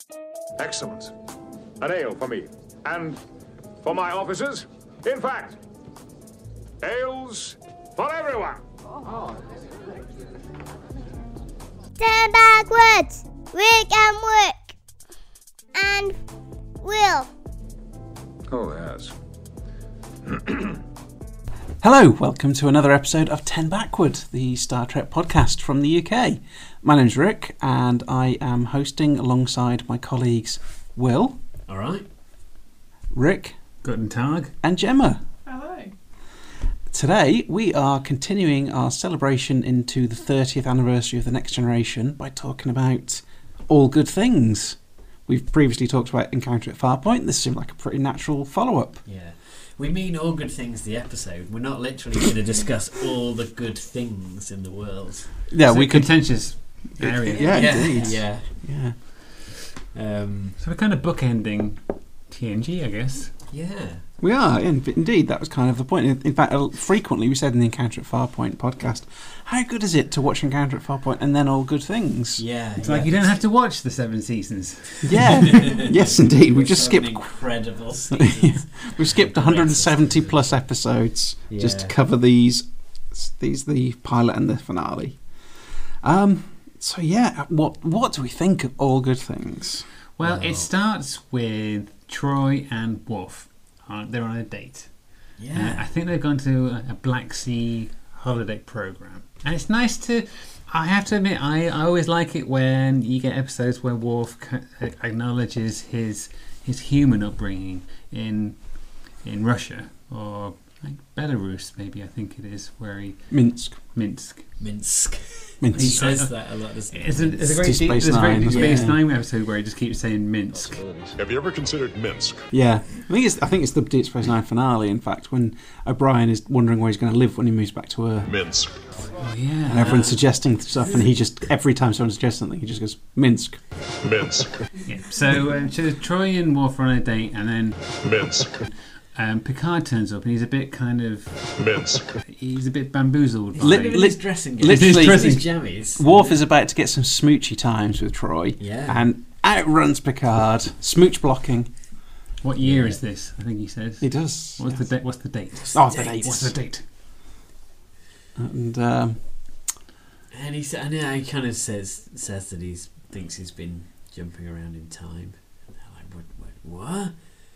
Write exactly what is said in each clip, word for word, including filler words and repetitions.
Excellent. An ale for me. And for my officers. In fact, ales for everyone. Turn backwards. Rick and Rick. And Will. Oh, yes. Hello, welcome to another episode of Ten Backward, the Star Trek podcast from the U K. My name's Rick, and I am hosting alongside my colleagues Will. All right. Rick. Guten Tag. And Gemma. Hello. Today we are continuing our celebration into the thirtieth anniversary of The Next Generation by talking about All Good Things. We've previously talked about Encounter at Farpoint. This seemed like a pretty natural follow-up. Yeah. We mean All Good Things, the episode. We're not literally going to discuss all the good things in the world. Yeah, it's we a could. contentious area. Yeah, yeah, indeed. Yeah. Yeah. Um, So we're kind of bookending T N G, I guess. yeah. We are, in, indeed. That was kind of the point. In, in fact, uh, frequently we said in the Encounter at Farpoint podcast, how good is it to watch Encounter at Farpoint and then All Good Things? Yeah. It's yeah. like you don't have to watch the seven seasons. Yeah. Yes, indeed. We just Seven skipped. incredible seasons. We've skipped one hundred seventy plus episodes Yeah. just to cover these. These the pilot and the finale. Um. So yeah, what what do we think of All Good Things? Well, Wow. it starts with Troy and Worf. Uh, they're on a date. Uh, I Yeah. think they've gone to a, a Black Sea holiday program. And it's nice to... I have to admit, I, I always like it when you get episodes where Worf c- acknowledges his his human upbringing in in Russia, or like Belarus, maybe, I think it is, where he... Minsk. Minsk. Minsk. Minsk. He says that a lot, doesn't he? It's a, it's a great, Deep deep, Space there's a great Nine, Deep isn't Space it? Nine episode where he just keeps saying Minsk. Have you ever considered Minsk? Yeah, I think it's I think it's the Deep Space Nine finale. In fact, when O'Brien is wondering where he's going to live when he moves back to Earth, Minsk. Oh yeah. and everyone's suggesting stuff, and he just every time someone suggests something, he just goes Minsk. Minsk. Yeah. So, uh, so Troy and Worf are on a date, and then Minsk. um, Picard turns up, and he's a bit kind of Minsk. he's a bit bamboozled. by Lit- it. in lit- his dressing gown. literally- His jammies. Worf is about to get some smoochy times with Troy, Yeah. and outruns Picard, smooch blocking. What year Yeah. is this? I think he says. He does. What's yes. the date? What's the date? Oh, the date. What's the date? And um, And he, sa- and yeah, he kind of says says that he thinks he's been jumping around in time. And they're like, what? what, what?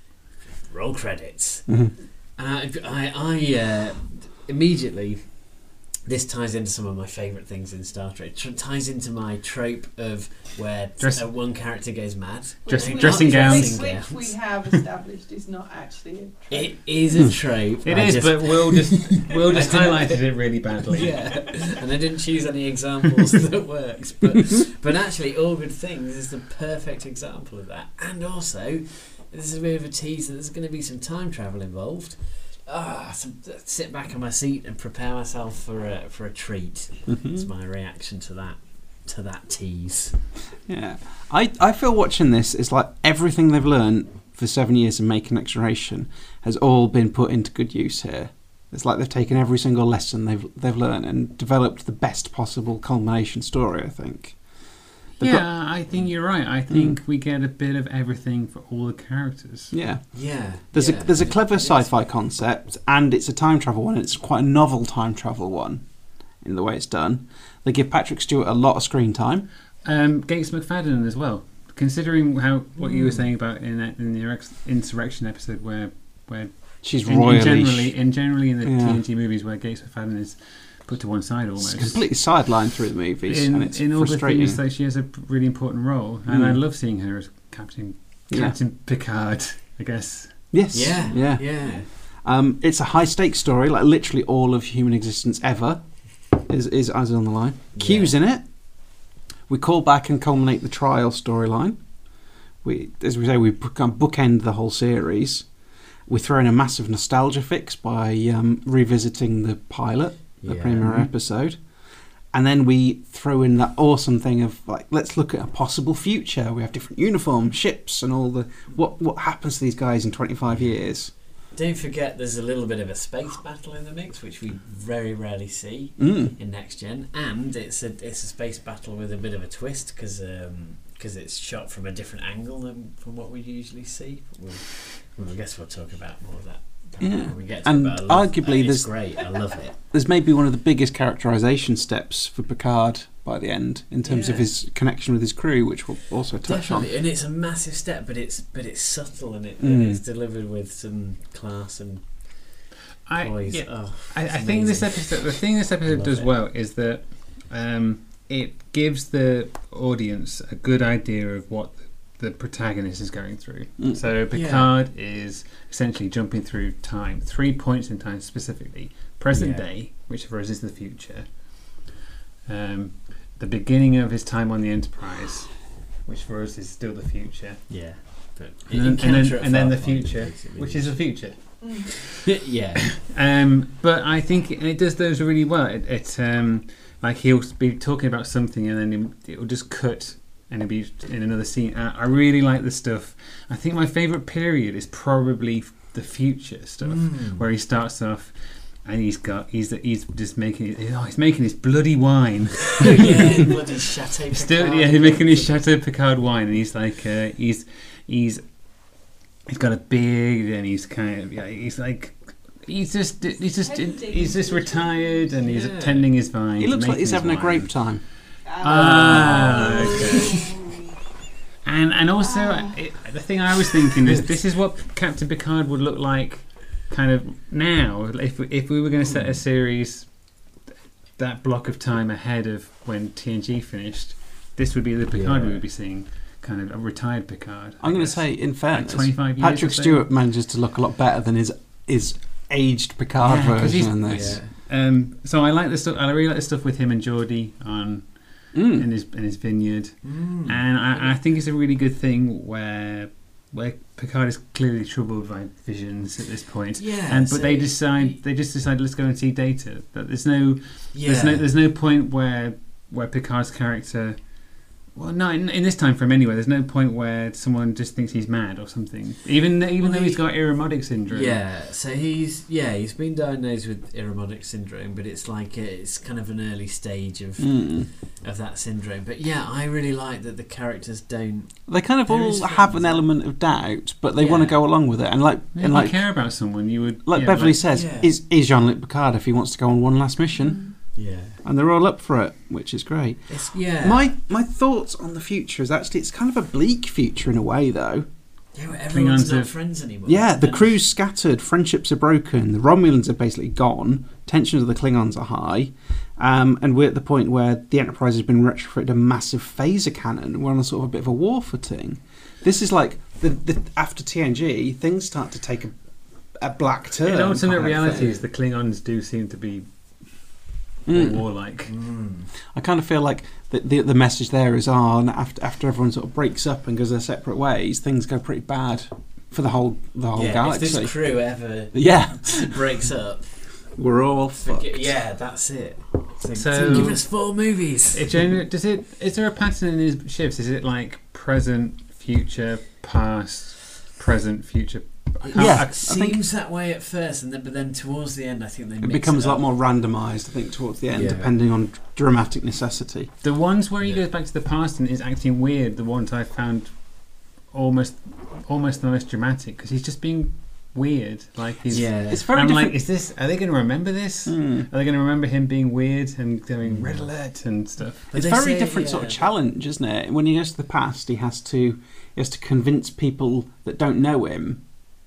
Roll credits. mhm. And I, I, I uh, immediately, this ties into some of my favourite things in Star Trek. It tr- ties into my trope of where Dress- uh, one character goes mad. Dressing- Not dressing gowns. dressing Which we gowns. have established is not actually a trope. It is a trope. It I is, just- but Will just Will just I didn't- highlighted it really badly. Yeah, and I didn't choose any examples that works, but but actually, All Good Things is the perfect example of that. And also, this is a bit of a tease that there's going to be some time travel involved. Ah, some, sit back on my seat and prepare myself for a for a treat. It's my reaction to that to that tease. Yeah, I I feel watching this is like everything they've learned for seven years of making Next Generation has all been put into good use here. It's like they've taken every single lesson they've they've learned and developed the best possible culmination story. I think. They've Yeah, got- I think you're right. I think we get a bit of everything for all the characters. yeah. Yeah, There's yeah, a there's a it- clever it is. sci-fi concept, and it's a time travel one. And it's quite a novel time travel one, in the way it's done. They give Patrick Stewart a lot of screen time. Um, Gates McFadden as well. Considering how what you were Mm. saying about in in the Erex- Insurrection episode, where where She's in, in royally generally in generally in the Yeah. T N G movies where Gates McFadden is put to one side it's almost. completely sidelined through the movies, in and it's in all the frustrating. things, like she has a really important role, and Mm. I love seeing her as Captain Yeah. Captain Picard. I guess. Yes. Yeah, Yeah. yeah. Um, it's a high stakes story, like literally all of human existence ever is is, is on the line. Q's in it. We call back and culminate the trial storyline. We, as we say, we book- um, bookend the whole series. We throw in a massive nostalgia fix by um, revisiting the pilot, the Yeah. premiere episode. And then we throw in that awesome thing of like, let's look at a possible future. We have different uniforms, ships, and all the what what happens to these guys in twenty-five years. Don't forget, there's a little bit of a space battle in the mix, which we very rarely see Mm. in Next Gen, and it's a it's a space battle with a bit of a twist because um, because it's shot from a different angle than from what we usually see. We'll, well, I guess we'll talk about more of that Yeah. when we get to And it. But I love, arguably uh, there's- it's great. I love it. There's maybe one of the biggest characterization steps for Picard by the end in terms of Yeah. his connection with his crew, which we'll also touch Definitely, and it's a massive step, but it's but it's subtle and, it, Mm. and it's delivered with some class and I, poise. yeah, Oh, I, I it's think this amazing. episode, the thing this episode Love does it. well is that um, it gives the audience a good idea of what the protagonist is going through. on. Mm. So Picard is essentially jumping through time, three points in time specifically: present Yeah. day, which for us is the future; um, the beginning of his time on the Enterprise, which for us is still the future; Yeah, but and then, and then, Encounter at and then the Farpoint, future, basically. which is the future. yeah, Um, but I think it, it does those really well. It, it um, like he'll be talking about something and then it will just cut and it'll be in another scene. I, I really like the stuff. I think my favourite period is probably the future stuff, Mm. where he starts off and he's got he's he's just making oh he's making his bloody wine. yeah, bloody Chateau Still, Picard. yeah, he's making his Chateau Picard wine, and he's like, uh, he's, he's, he's got a beard, and he's kind of, yeah, he's like, he's just, he's just, Tending he's just his retired, and he's Yeah. tending his vine. He looks like making he's his having a wine. grape time. Ah, okay. And and also, it, the thing I was thinking is, this is what Captain Picard would look like, kind of now, if we, if we were going to set a series that block of time ahead of when T N G finished, this would be the Picard we Yeah. would be seeing, kind of a retired Picard. I I'm going to guess. say, in fairness, twenty-five years or Patrick so. Stewart manages to look a lot better than his his aged Picard Yeah, 'cause he's- version in this. Yeah. Um, so I like the stuff. I really like the stuff with him and Geordie on Mm. in his in his vineyard. Mm. And I, I think it's a really good thing where where Picard is clearly troubled by visions at this point. Yeah, And but so they decide they just decide let's go and see Data. That there's no yeah. there's no there's no point where where Picard's character. Well, no, in, in this time frame anyway. There's no point where someone just thinks he's mad or something. Even even Well, though he- he's got Irumodic syndrome. Yeah, so he's yeah he's been diagnosed with Irumodic syndrome, but it's like a, it's kind of an early stage of Mm. of that syndrome. But yeah, I really like that the characters don't. They kind of There all is have things an that- element of doubt, but they Yeah. want to go along with it. And like, If and you like, care about someone, you would. like yeah, Beverly like- says, Yeah. is is Jean-Luc Picard if he wants to go on one last mission, Yeah, and they're all up for it, which is great. it's yeah. My my thoughts on the future is actually it's kind of a bleak future in a way, though. yeah, where everyone's Klingons not are- friends anymore. Yeah, the And- crew's scattered, friendships are broken, the Romulans are basically gone, tensions of the Klingons are high, um, and we're at the point where the Enterprise has been retrofitted a massive phaser cannon. We're on a sort of a bit of a war footing. This is like the, the after T N G, things start to take a, a black turn. In alternate kind of realities, thing. the Klingons do seem to be Mm. warlike. Mm. I kind of feel like the, the the message there is, oh, and after after everyone sort of breaks up and goes their separate ways, things go pretty bad for the whole the whole yeah, galaxy. if this crew ever Yeah, breaks up, we're all forget, fucked. yeah, that's it. So, So- so give us four movies. It genuinely, does it? Is there a pattern in his shifts? Is it like present, future, past, present, future? I can't- Yeah. I- It seems that way at first, and then but then towards the end, I think they It mix becomes it a up. lot more randomised, I think, towards the end, Yeah. depending on dramatic necessity. the ones where he Yeah. goes back to the past and is acting weird, the ones I found almost, almost the most dramatic because he's just being weird. Like he's. Yeah, It's very I'm different. like, is this? Are they going to remember this? Hmm. Are they going to remember him being weird and doing red alert and stuff? But It's they very say- different sort of yeah, challenge, isn't it? When he goes to the past, he has to he has to convince people that don't know him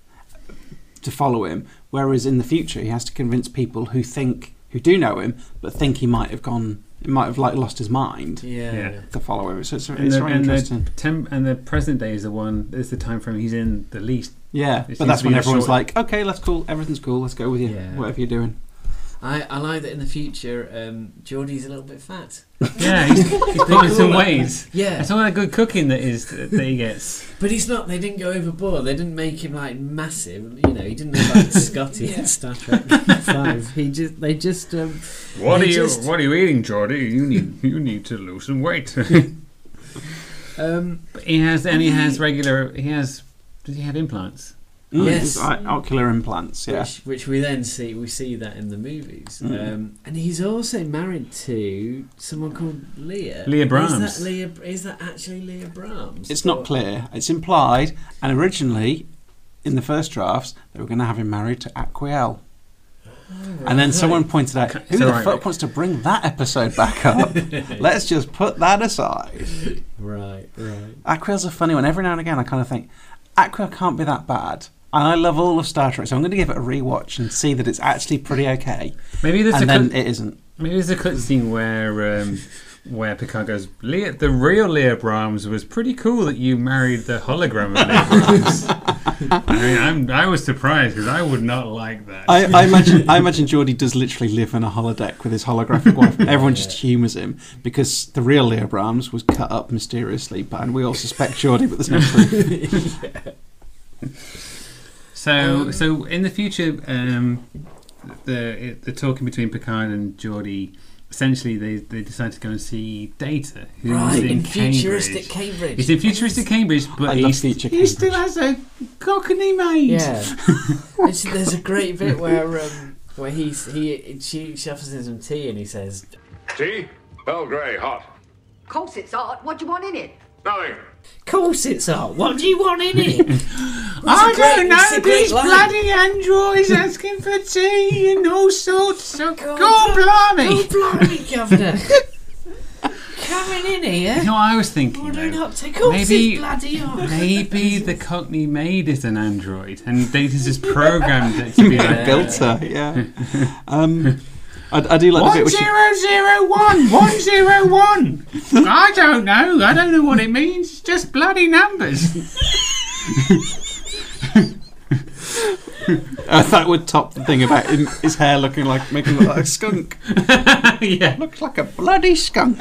to follow him. Whereas in the future, he has to convince people who think who do know him, but think he might have gone, he might have like lost his mind Yeah. Yeah. to follow him. So it's, And it's the, very and, interesting. the tem- and the present day is the one. Is the time frame he's in the least. Yeah, it but seems that's to be when a everyone's short- like, okay, that's cool, everything's cool, let's go with you, Yeah. whatever you're doing. I, I like that in the future, um, Geordie's a little bit fat. Yeah, he's, he's put on some weight. Yeah, It's all that good cooking that is that he gets. but he's not. They didn't go overboard. They didn't make him like massive. You know, he didn't look like Scotty Yeah. in Star Trek Five. He just, they just. Um, What They are you? just- What are you eating, Geordie? You need you need to lose some weight. um, But he has, and he has regular. He has. Does he have implants? Mm, Yes. like ocular implants. Yeah. Which, which we then see, we see that in the movies. Mm. Um, and he's also married to someone called Leah. Leah Brahms. Is that, Leah, is that actually Leah Brahms? It's not Or- clear. It's implied, and originally, in the first drafts, they were going to have him married to Aquiel. And then someone pointed out, who It's the alright, fuck Rick. wants to bring that episode back up? Let's just put that aside. Right, right. Aquiel's a funny one. Every now and again, I kind of think, Aquiel can't be that bad. And I love all of Star Trek, so I'm going to give it a rewatch and see that it's actually pretty okay. Maybe there's And a then cut, it isn't. maybe there's a cutscene where um, where Picard goes, Leah, the real Leah Brahms was pretty cool that you married the hologram of Leah Brahms. I mean, I'm, I was surprised because I would not like that. I, I imagine I imagine Geordie does literally live in a holodeck with his holographic wife. And everyone just humours him because the real Leah Brahms was cut up mysteriously, but and we all suspect Geordie, but there's no proof. So, so in the future, um, the the talking between Picard and Geordie, essentially they, they decide to go and see Data, who's Right, in, in futuristic Cambridge. Cambridge. He's in futuristic Cambridge, but I love he's, future he still Cambridge. has a cockney maid. Yeah. It's, there's a great bit where um, where he's, he she, she offers him some tea and he says, Tea? Earl Grey, hot. Of course it's hot. What do you want in it? Nothing. "Course it's hot. What do you want in it?" I a great- don't know, it's a great these line. bloody androids asking for tea and all sorts of... God, God blimey! Oh, blimey, Governor. Coming in here. You know what I was thinking, Ordering though? hot tea. Course Maybe- it's bloody hot. Maybe the Cockney maid is an android and Data's just programmed it to be like... Built her, yeah. Um, I, I do like the One bit where she, zero zero one, one zero one. I don't know. I don't know what it means. It's just bloody numbers. uh, that would top the thing about him, his hair looking like making him look like a skunk. Yeah. Looks like a bloody skunk.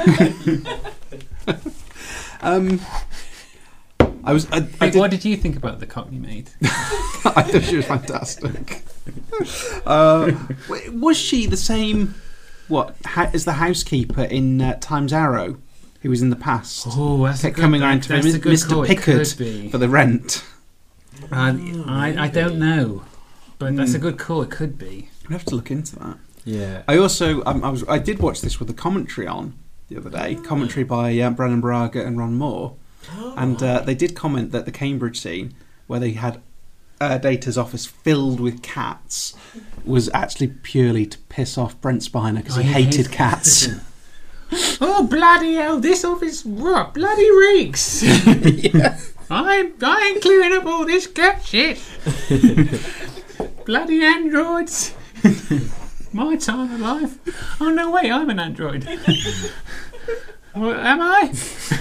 um, I was. I, I, Hey, did, what did you think about the Cockney maid? I thought she was fantastic. Uh, w- was she the same? What ha- as the housekeeper in uh, Time's Arrow, who was in the past? Oh, that's Kept a good, coming around to that's Mis- a good Mister call. It Pickard could be. for the rent. Uh, I, I don't know, but that's a good call. It could be. I'd have to look into that. Yeah. I also um, I was I did watch this with the commentary on the other day. Commentary by uh, Brannon Braga and Ron Moore, and uh, they did comment that the Cambridge scene where they had uh, Data's office filled with cats was actually purely to piss off Brent Spiner because Oh, he he hated hates cats. Oh bloody hell! This office rot, bloody reeks. I I ain't clearing up all this cat shit. Bloody androids. My time of life. Oh no, wait, I'm an android. Well, am I?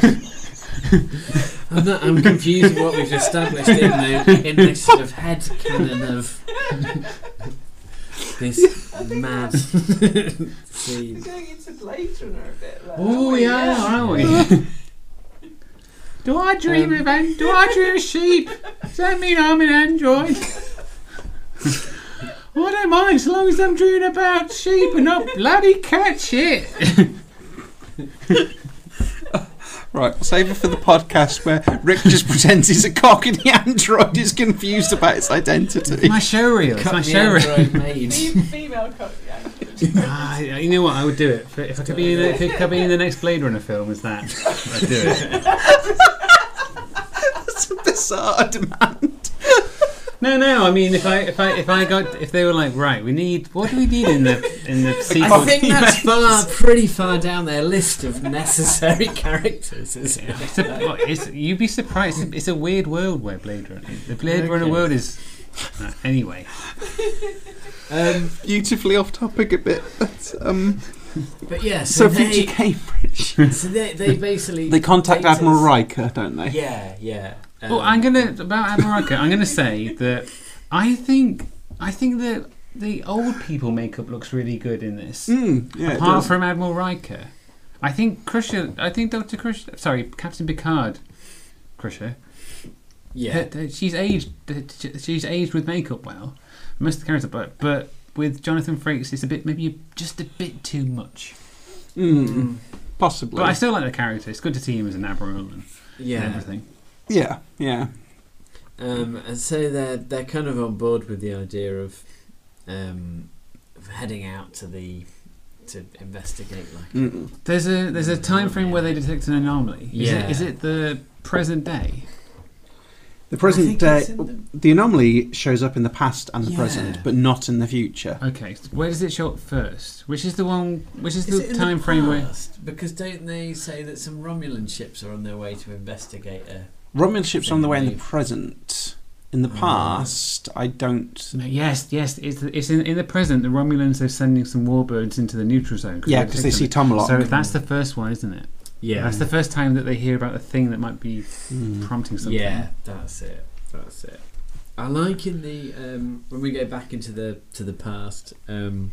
I'm, not, I'm confused with what we've established in, the, in this sort of head canon of this mad scene. We're going into Blade Runner a bit there. Oh aren't we? yeah, aren't we? Do I dream Um, of an- Do I dream of sheep? Does that mean I'm an android? I don't mind as long as I'm dreaming about sheep and not bloody cat shit. Right, we'll save it for the podcast where Rick just pretends he's a cock and the android is confused about its identity. My show reel. It's my Cut the show reel. android maid. Fem- Female cock, yeah. Ah, you know what? I would do it if, if I could be in the, if it could be in the next Blade Runner film. Is that? I'd do it. That's a bizarre demand. No, no. I mean, if I if I if I got if they were like, right, we need what do we need in the in the sequel? I think that's far, pretty far down their list of necessary characters, isn't it? It's a, what, it's, you'd be surprised. It's a, it's a weird world where Blade Runner. The Blade Runner Okay. world is. Uh, anyway, Um, Beautifully off topic a bit, but um, but yeah, so, so they, future Cambridge. so they, they basically They contact Data's- Admiral Riker, don't they? Yeah, yeah. Um, well, I'm gonna about Admiral Riker. I'm gonna say that I think I think that the old people makeup looks really good in this. Mm, yeah, it Apart does. from Admiral Riker, I think Crusher. I think Doctor Crusher. Sorry, Captain Picard. Crusher. yeah. Uh, uh, She's aged. uh, She's aged with makeup well. Most of the characters, but but with Jonathan Frakes, it's a bit maybe just a bit too much. Mm, possibly. But I still like the character. It's good to see him as an admiral and, Yeah. and everything. yeah, yeah. Um, and so they're they're kind of on board with the idea of, um, of heading out to the to investigate. Like Mm. There's a there's a time frame where they detect an anomaly. Is Yeah. it, is it the present day? The I present think day, it's in the- the anomaly shows up in the past and the Yeah. present, but not in the future. Okay, so where does it show up first? Which is the one? Which is, Is the it in time the frame where? past? Because don't they say that some Romulan ships are on their way to investigate a? Romulan ships are on the way in the Thing present. In the Oh. past, I don't. No, yes, yes. It's it's in, in the present. The Romulans are sending some warbirds into the neutral zone. Yeah, because they see Tomalak. So that's the first one, isn't it? Yeah, That's the first time that they hear about the thing that might be Mm. prompting something. Yeah, that's it. That's it. I like in the um, when we go back into the to the past. Um,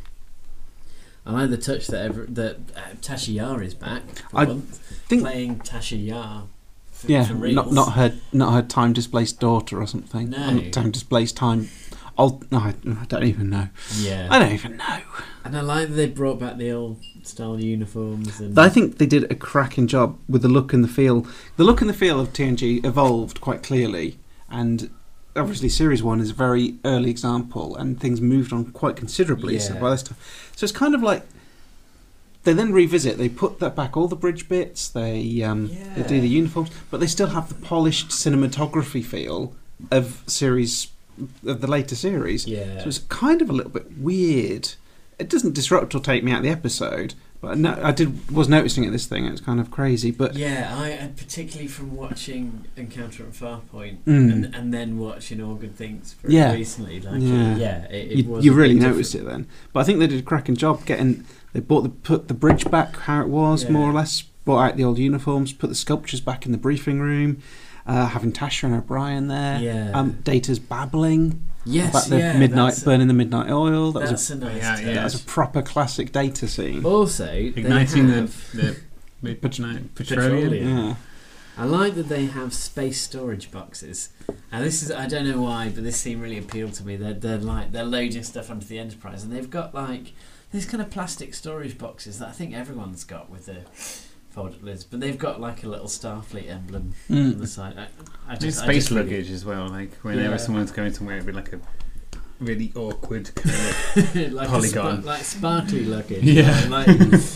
I like the touch that ever, that uh, Tasha Yar is back. For I once, think- playing Tasha Yar. For, Yeah, for not reals. not her not her time displaced daughter or something. No. Not time displaced time. I'll, no, I, I don't even know. Yeah, I don't even know. and I like that they brought back the old style uniforms. And I think they did a cracking job with the look and the feel. The look and the feel of T N G evolved quite clearly, and obviously Series One is a very early example, and things moved on quite considerably. So Yeah. by this time, so it's kind of like they then revisit. They put that back, all the bridge bits. They um, they do Yeah. the uniforms, but they still have the polished cinematography feel of series of the later series. yeah, So it's kind of a little bit weird. It doesn't disrupt or take me out of the episode, but no, I did was noticing it. This thing, it was kind of crazy. But yeah. I and particularly from watching Encounter at Farpoint Mm. and and then watching All Good Things very Yeah. recently. Like Yeah. yeah, yeah it, it you, was you a really big noticed difference. it then. But I think they did a cracking job getting. They brought the put the bridge back how it was, Yeah. more or less. Brought out the old uniforms, put the sculptures back in the briefing room. Uh, having Tasha and O'Brien there. Yeah. Um, Data's babbling Yes, about the yeah, midnight that's- burning the midnight oil. That was That's a, a nice Yeah, touch. yeah. that was a proper classic Data scene. Also, they Igniting the, have- the midnight petroleum. Petroleum. Yeah. I like that they have space storage boxes. And this is I don't know why, but this scene really appealed to me. They're they're like they're loading stuff onto the Enterprise, and they've got like these kind of plastic storage boxes that I think everyone's got with the fold-up lids, but they've got like a little Starfleet emblem on the Mm. side. I, I It's just, I space just really- luggage as well. Like whenever Yeah. someone's going somewhere, it'd be like a really awkward kind of. like Polygon. a spa- like sparkly luggage. Yeah. like,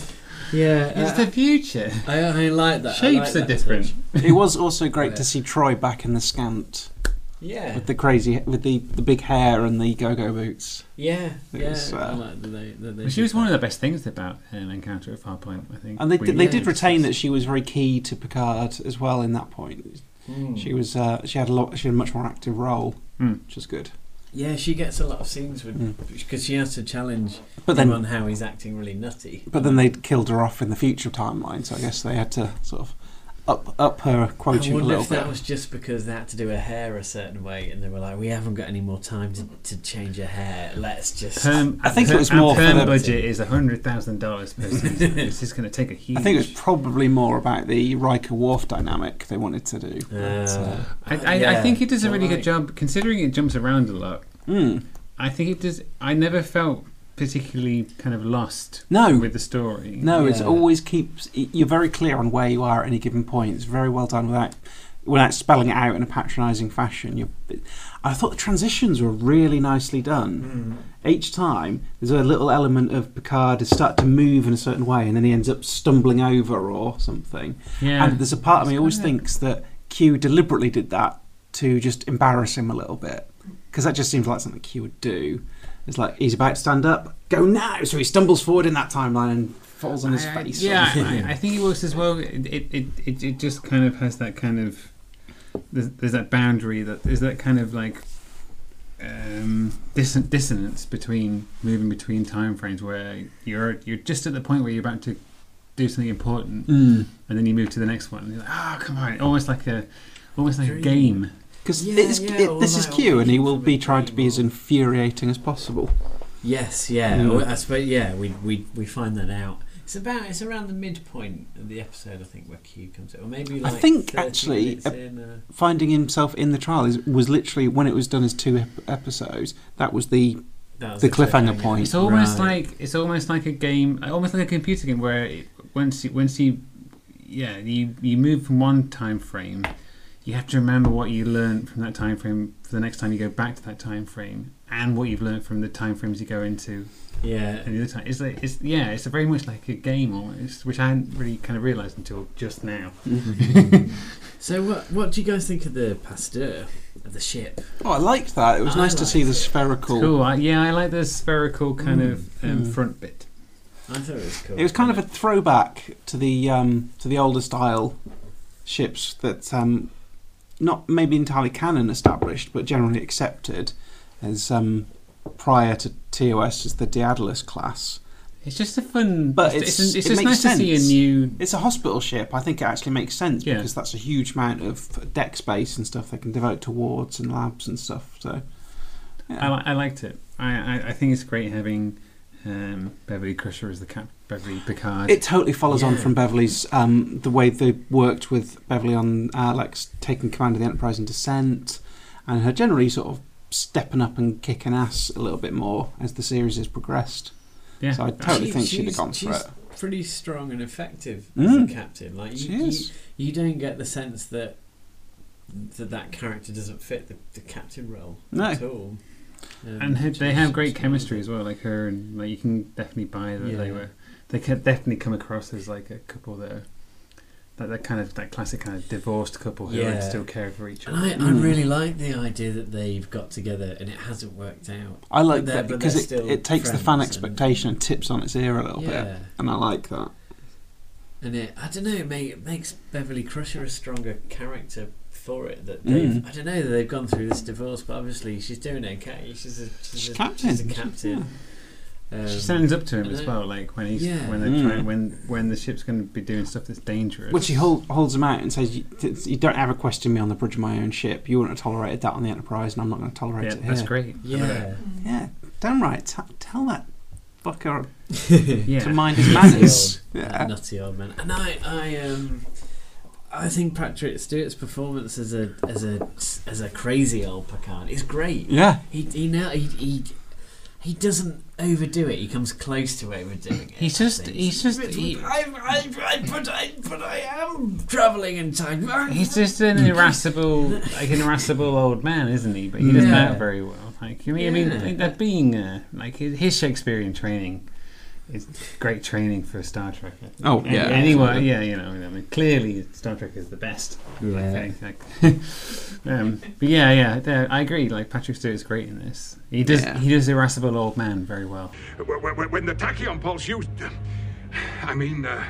yeah. It's uh, the future. I, I like that. I Shapes like are that different. touch. It was also great Yeah. to see Troy back in the scant Yeah. with the crazy, with the, the big hair and the go-go boots. Yeah, It yeah. was, uh, I like that they, that they She did was one of that. the best things about um, Encounter at Farpoint, I think. And they We- did, they yeah, did it's retain just- that she was very key to Picard as well in that point. Mm. She was uh, she had a lot she had a much more active role, Mm. which is good. Yeah, she gets a lot of scenes with Mm. because she has to challenge But him then on how he's acting really nutty. but then they'd killed her off in the future timeline, so I guess they had to sort of up up her I quotient a wonder little if that bit. was just because they had to do her hair a certain way, and they were like, "We haven't got any more time to, to change her hair. Let's just." Perm, I think it per- was our more for perm the- budget is a hundred thousand dollars per season. This is going to take a huge. I think it was probably more about the Riker Worf dynamic they wanted to do. But, uh, I, I, I yeah, think it does a you're really right. good job considering it jumps around a lot. mm. I think it does. I never felt particularly kind of lost No. with the story. No, it's Yeah. always keeps. You're very clear on where you are at any given point. It's very well done without without spelling it out in a patronising fashion. You, I thought the transitions were really nicely done. Mm. Each time there's a little element of Picard is start to move in a certain way, and then he ends up stumbling over or something. Yeah. And there's a part of me It's always kinda- thinks that Q deliberately did that to just embarrass him a little bit, because that just seems like something Q would do. It's like he's about to stand up, go now, so he stumbles forward in that timeline and falls on his I- I- face. Yeah, I, I think it works as well. It, it, it, it, it just kind of has that kind of there's, there's that boundary that there's that kind of like um, dis- dissonance between moving between time frames where you're you're just at the point where you're about to do something important Mm. and then you move to the next one and you're like, oh come on, almost like a almost like a Dream. game. Because Yeah, it's yeah, it, or this is like- Q, or and he will from a be trying to be dream as or- infuriating as possible. Yes, yeah. Mm. Well, I suppose, yeah, we, we we find that out. It's about it's around the midpoint of the episode, I think, where Q comes in, or maybe I like think, thirty actually, minutes uh, in, uh, Finding himself in the trial is, was literally when it was done as two ep- episodes. That was the that was the cliffhanger point. It's almost Right. like it's almost like a game, almost like a computer game where it, once you, once you yeah you you move from one time frame, you have to remember what you learned from that time frame for the next time you go back to that time frame, and what you've learned from the time frames you go into. Yeah. And the other time, it's like, it's yeah, it's very much like a game almost, which I hadn't really kind of realised until just now. So what what do you guys think of the Pasteur of the ship? Oh, I liked that. It was I nice to see liked the it. spherical. Cool. I, yeah, I like the spherical kind Mm. of um, Mm. front bit. I thought it was cool. It was kind of a throwback to the um, to the older style ships that um, not maybe entirely canon established, but generally accepted as um, prior to T O S as the Daedalus class. It's just a fun. But it's it's- it's, it's it just makes nice to see a sense. new. It's a hospital ship. I think it actually makes sense Yeah. because that's a huge amount of deck space and stuff they can devote to wards and labs and stuff. So, yeah. I, li- I liked it. I, I, I think it's great having um, Beverly Crusher as the cap. Beverly Picard. It totally follows on Yeah. from Beverly's um, the way they worked with Beverly on uh, like s- taking command of the Enterprise in Descent, and her generally sort of stepping up and kicking ass a little bit more as the series has progressed. yeah. So I totally She- think she'd have she's- gone for she's it. pretty strong and effective Mm. as a captain. Like She you, you, is. you don't get the sense that that that character doesn't fit the, the captain role No. at all. Um, and her, they she's- have great she's chemistry wonderful. as well. Like her and like you can definitely buy that they Yeah. were. They can definitely come across as like a couple that are that, that kind of that classic kind of divorced couple who Yeah. are still care for each And other. I, I Mm. really like the idea that they've got together and it hasn't worked out. I like But they're- that but because they're it, still it takes the friends fan and- expectation and tips on its ear a little Yeah. bit, and I like that. And it, I don't know, it, may, it makes Beverly Crusher a stronger character for it. That they've, Mm. I don't know that they've gone through this divorce, but obviously she's doing okay. She's a she's, She's a, captain. She's a captain. Um, She stands up to him I as know. well. Like when he's Yeah. when they're Mm. trying, when when the ship's going to be doing stuff that's dangerous. Which he hold, holds him out and says, you, "You don't ever question me on the bridge of my own ship. You wouldn't have tolerated that on the Enterprise, and I'm not going to tolerate yeah, it here." that's great. Yeah. Yeah, damn right. T- tell that fucker Yeah. to mind his Nutty manners. old- Yeah. Nutty old man. And I, I, um, I think Patrick Stewart's performance as a as a as a crazy old Picard is great. Yeah. He he now he, he he doesn't overdo it. He comes close to overdoing it. He's I just- think. he's just- But he- I, I, I, but I but I am travelling in time. He's just an irascible, like an irascible old man, isn't he? But he does Yeah. that very well. Like I mean, I mean, Yeah. like, that being uh, like his, his Shakespearean training is great training for Star Trek. I think. Oh, Any- yeah. Anyway, yeah, you know, I mean, clearly Star Trek is the best. Yeah. I think. Like, um, but yeah, yeah, yeah, I agree. Like Patrick Stewart's great in this. He does, Yeah. he does irascible old man very well. When, when- when the tachyon pulse used, I mean, uh,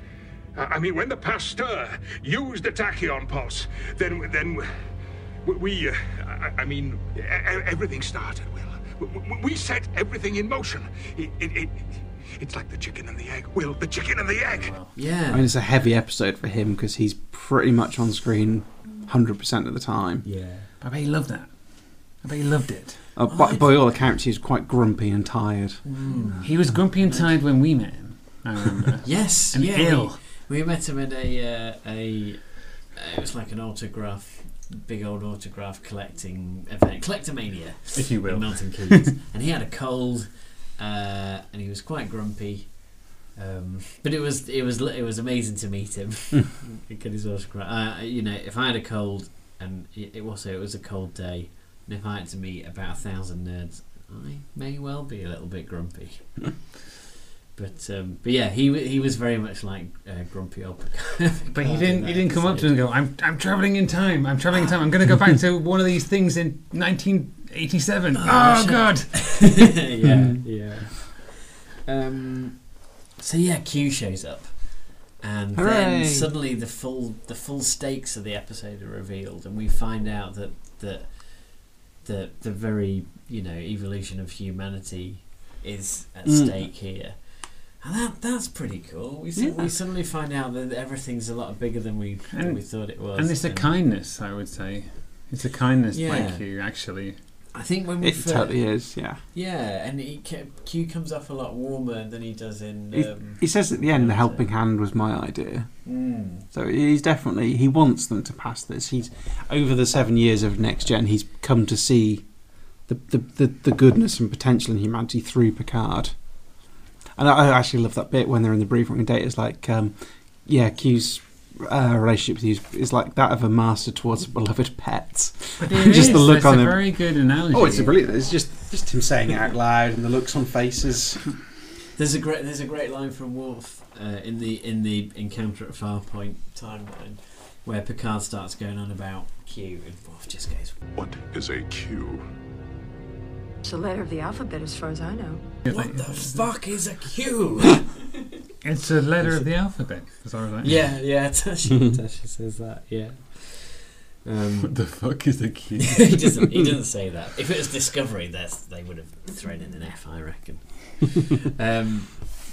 I mean, when the Pasteur used the tachyon pulse, then, then we, we uh, I, I mean, e- e- everything started. Will, we, we set everything in motion. It, it, it, it's like the chicken and the egg. Will, the chicken and the egg. Yeah. I mean, it's a heavy episode for him because he's pretty much on screen one hundred percent of the time. Yeah. I bet he loved that. I bet he loved it. Uh, by, by all accounts, he's quite grumpy and tired. He was grumpy and tired when we met him. I remember. Yes. And yeah. ill. We, we met him at a uh, a. Uh, it was like an autograph, big old autograph collecting event, Collectomania, If you will. in Milton Keynes, and he had a cold, uh, and he was quite grumpy. Um, but it was it was it was amazing to meet him. Get his autograph. Uh, you know, if I had a cold, and it, it also it was a cold day, and if I had to meet about a thousand nerds, I may well be a little bit grumpy. But um, but yeah, he w- he was very much like uh, grumpy old. But he didn't. He didn't come up to him and go, "I'm I'm traveling in time. I'm traveling in time. I'm going to go back to one of these things in nineteen eighty-seven." Oh, Oh, shit. God! yeah, yeah. Um, so yeah, Q shows up, and Hooray. then suddenly the full the full stakes of the episode are revealed, and we find out that that the the very you know evolution of humanity is at Mm. stake here. And that that's pretty cool. We su- Yeah. we suddenly find out that everything's a lot bigger than we than And- we thought it was. And it's a kindness, I would say. It's a kindness Yeah. like you, actually. I think when we It fir- totally is, yeah. yeah, and he ca- Q comes off a lot warmer than he does in. He, Um, he says at the end, the so- helping hand was my idea. Mm. So he's definitely, he wants them to pass this. He's, over the seven years of Next Gen, he's come to see the, the, the, the goodness and potential in humanity through Picard. And I, I actually love that bit when they're in the briefing room. Data's like, um, yeah, Q's uh, relationship with you is, is like that of a master towards a beloved pet. But it Just is, the look it's on a him. very good analogy. Oh, it's a brilliant. It's just just him saying it out loud and the looks on faces. There's a great there's a great line from Worf uh, in the in the Encounter at Farpoint timeline where Picard starts going on about Q and Worf just goes, What is a Q? It's a letter of the alphabet as far as I know. "What the fuck is a Q?" It's a letter of the alphabet, as far as I know. yeah, yeah. Tasha, Tasha says that. Yeah. Um, What the fuck is a Q? he doesn't. He doesn't say that. If it was Discovery, that's, they would have thrown in an F, I reckon. um,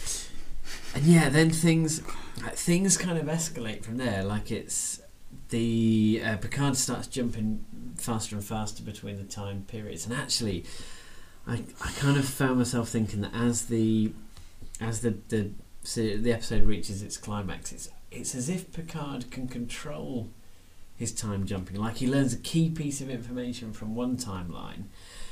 and yeah, then things things kind of escalate from there. Like it's the uh, Picard starts jumping faster and faster between the time periods, and actually, I I kind of found myself thinking that as the as the the so the episode reaches its climax, it's it's as if Picard can control his time jumping. Like he learns a key piece of information from one timeline,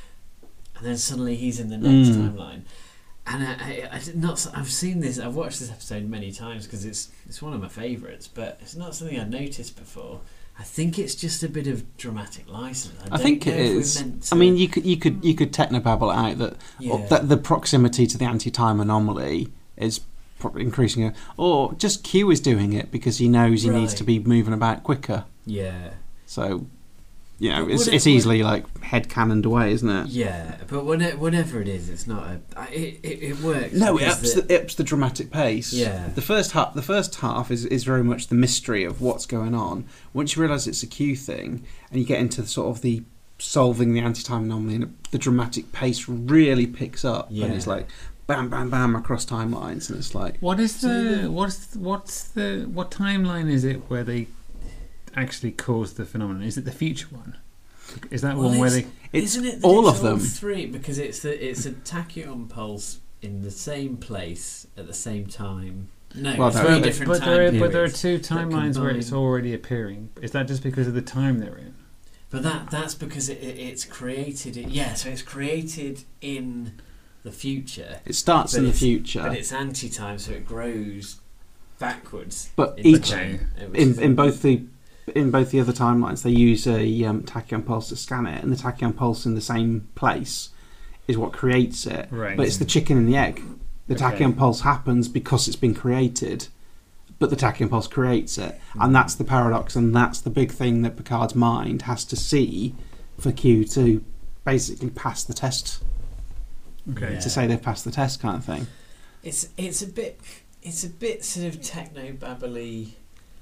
and then suddenly he's in the next Mm. timeline. And I, I, I did not. I've seen this. I've watched this episode many times because it's it's one of my favourites. But it's not something I'd noticed before. I think it's just a bit of dramatic license. I, I don't think know it if we're is. meant I to- mean, you could you could you could technobabble it out that, Yeah. or that the proximity to the anti-time anomaly is probably increasing it, or just Q is doing it because he knows he needs Right. to be moving about quicker. yeah, So, you know, But it's would it- it's easily like head cannoned away, isn't it? yeah. But whene- whatever it is, it's not a. I- It it, it works. No, it because ups the- the, it ups the dramatic pace. Yeah. The first half, the first half is, is very much the mystery of what's going on. Once you realise it's a Q thing, and you get into sort of the solving the anti-time anomaly, and the dramatic pace really picks up, Yeah. and it's like bam, bam, bam across timelines, and it's like What is So the the- what's what's the what timeline is it where they actually cause the phenomenon? Is it the future one? Is that Well, one where it's- they? it's Isn't it that all it's of them. three because it's the it's a tachyon pulse in the same place at the same time. No, Well, three there- different But time there, are, periods. but there are two timelines where it's combine. already appearing. Is that just because of the time they're in? But that that's because it, it, it's created. It, yeah, so it's created in the future, it starts but in the it's- future. but it's anti-time, so it grows backwards. But in each time, uh, which in is- in both the in both the other timelines, they use a um, tachyon pulse to scan it, and the tachyon pulse in the same place is what creates it. Right. But it's the chicken and the egg. The Okay. tachyon pulse happens because it's been created, but the tachyon pulse creates it, Mm. and that's the paradox, and that's the big thing that Picard's mind has to see for Q to basically pass the test, Okay. Yeah. to say they've passed the test, kind of thing. It's it's a bit it's a bit sort of techno babbly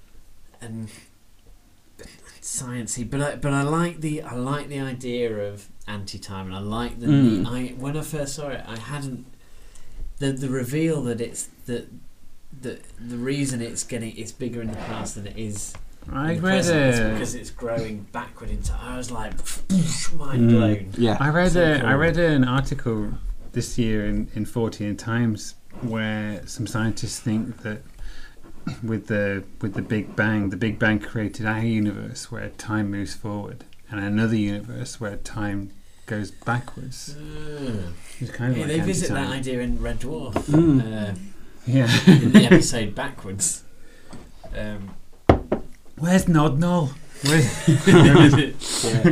and sciencey, but I but I like the I like the idea of anti-time, and I like the, Mm. the I when I first saw it, I hadn't the the reveal that it's that the the reason it's getting it's bigger in the past than it is I in the read present is a because it's growing backward into. I was like mind Mm, blown. Yeah. I read So a, I cool. read an article this year in, in fourteen Times where some scientists think that with the with the Big Bang, the Big Bang created our universe where time moves forward, and another universe where time goes backwards. Mm. It's kind of Yeah, like they visit that anti-time. idea in Red Dwarf Mm. uh, Yeah. in the episode backwards. Um, Where's Nod Null? Where- yeah.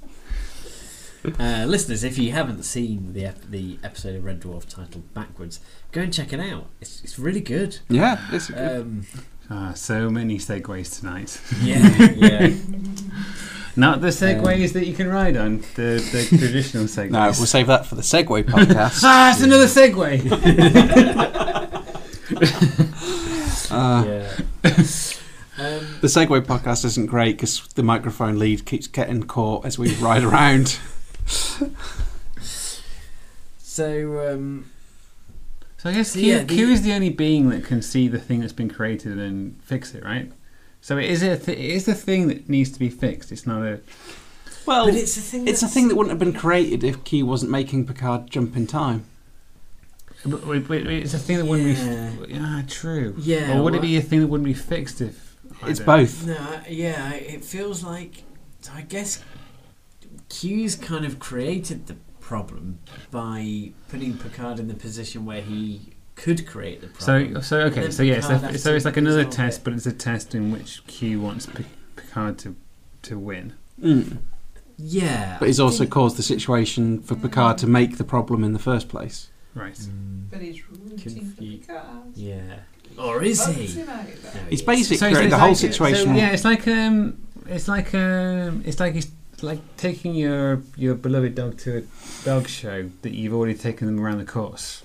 Uh, listeners, if you haven't seen the ep- the episode of Red Dwarf titled Backwards, go and check it out. It's it's really good. Yeah, it's good. Um, Ah, so many segues tonight. yeah, yeah. Not the segues that you can ride on, the, the traditional segues. No, we'll save that for the Segway podcast. Ah, it's another segue. Uh, yeah. Um, The Segway podcast isn't great because the microphone lead keeps getting caught as we ride around. so um, So I guess So, Q, yeah, the- Q is the only being that can see the thing that's been created and fix it, right? So it is a th- it is the thing that needs to be fixed. It's not a Well, but it's a thing. it's a that's- thing that wouldn't have been created if Q wasn't making Picard jump in time. but wait, wait, wait, it's a thing that wouldn't Yeah. be. F- ah, true. Yeah, Or would it well- be a thing that wouldn't be fixed if? I It's don't- both. No, I- yeah, I- it feels like. I guess Q's kind of created the problem by putting Picard in the position where he could create the problem. So, so okay, then so yeah, Picard so, has so to it's like another resolve test, it. but it's a test in which Q wants P- Picard to to win. Mm. Yeah. But he's I also think- caused the situation for Picard to make the problem in the first place. Right. Mm, But he's rooting for Confu- Picard. yeah. Or is Votes he? him out. No, He's he basically is. So it's- created it's the whole like- situation. So, yeah, it's like um, it's like um, it's like he's like taking your your beloved dog to a dog show that you've already taken them around the course.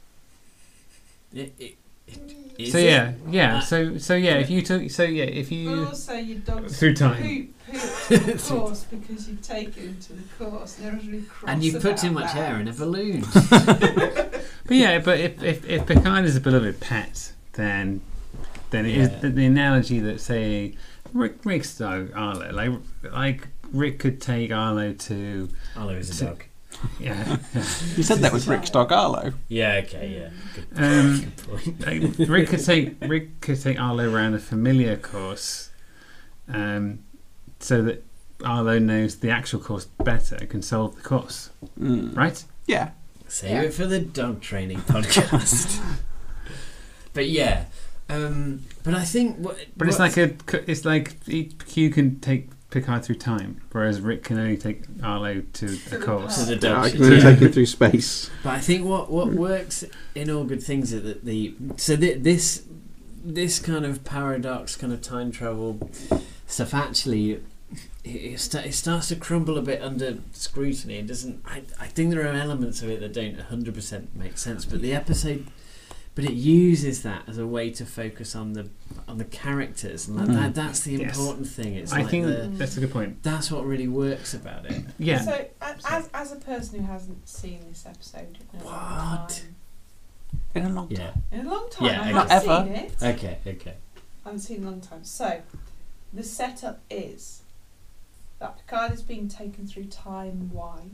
It, it, it, is so it? yeah, yeah. Uh, So so yeah, if you took so yeah, if But you also your dog's Through time. poop, poop the course because you've taken him to the course and everyone's really cross And you've put too about much that. air in a balloon. But yeah, but if, if, if Picard is a beloved pet, then then it is Yeah. the, the analogy that say Rick Rick's dog Arlo, like like Rick could take Arlo to Arlo is a dog. yeah. You said that was Rick's dog Arlo. Yeah. Okay. Yeah. Good, Um, good point. like, Rick could take Rick could take Arlo around a familiar course, um, so that Arlo knows the actual course better and can solve the course. Mm. Right? Yeah. Save Yeah. it for the dog training podcast. But yeah, um, but I think what. But it's what's- like a it's like Q can take Picard through time, whereas Rick can only take Arlo to To a the course. To the past. dog I show. can only Yeah. take it through space. But I think what, what works in All Good Things is that the so th- this this kind of paradox, kind of time travel stuff actually it, it, sta- it starts to crumble a bit under scrutiny. It doesn't. I I think there are elements of it that don't one hundred percent make sense. But the episode, but it uses that as a way to focus on the on the characters, and that, Mm. that that's the Yes. important thing. It's I like think the, that's a good point. that's what really works about it. Yeah. So, a- as, as a person who hasn't seen this episode in a long What? time, In a long Yeah. in a long time, Yeah, I Not haven't ever. seen it. Okay. Okay. I haven't seen it in a long time. So, the setup is that Picard is being taken through time. Why?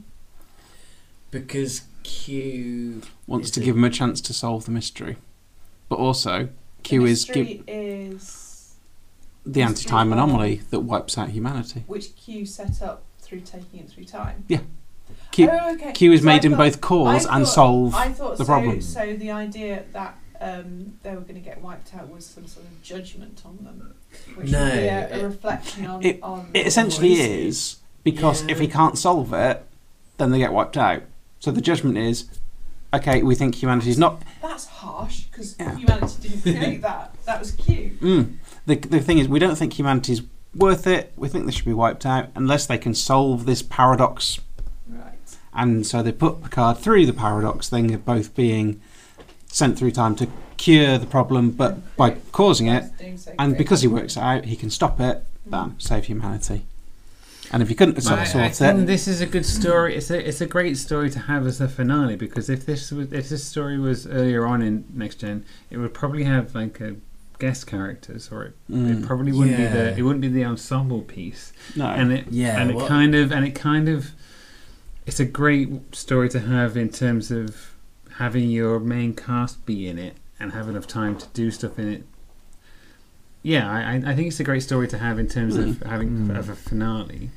Because Q Wants Is to it- give him a chance to solve the mystery. But also, Q the is mystery gi- is the anti mystery time of- anomaly that wipes out humanity. which Q set up through taking it through time. Q, Oh, okay. Q is So I made him thought- both cause I and thought- solve I thought the so, problem. So the idea that um, they were going to get wiped out was some sort of judgment on them, which No, would be a, it- a reflection on. It- on It essentially What is is, because if he Yeah. can't solve it, then they get wiped out. So the judgment is, okay, we think humanity's not. That's harsh because Yeah. humanity didn't create that. That was Q. Mm, the the thing is, we don't think humanity's worth it. We think they should be wiped out unless they can solve this paradox. Right. And so they put Picard through the paradox thing of both being sent through time to cure the problem, but by causing it, and because he works it out, he can stop it. Bam, save humanity. And if you couldn't But sort I, of I sort think it, this is a good story. It's a it's a great story to have as a finale, because if this was if this story was earlier on in Next Gen, it would probably have like a guest characters, or it, it mm, probably wouldn't be Yeah. the it wouldn't be the ensemble piece. no, And it Yeah, and it what- kind of and it kind of it's a great story to have in terms of having your main cast be in it and have enough time to do stuff in it. Yeah, I, I I think it's a great story to have in terms of having Mm. of a finale.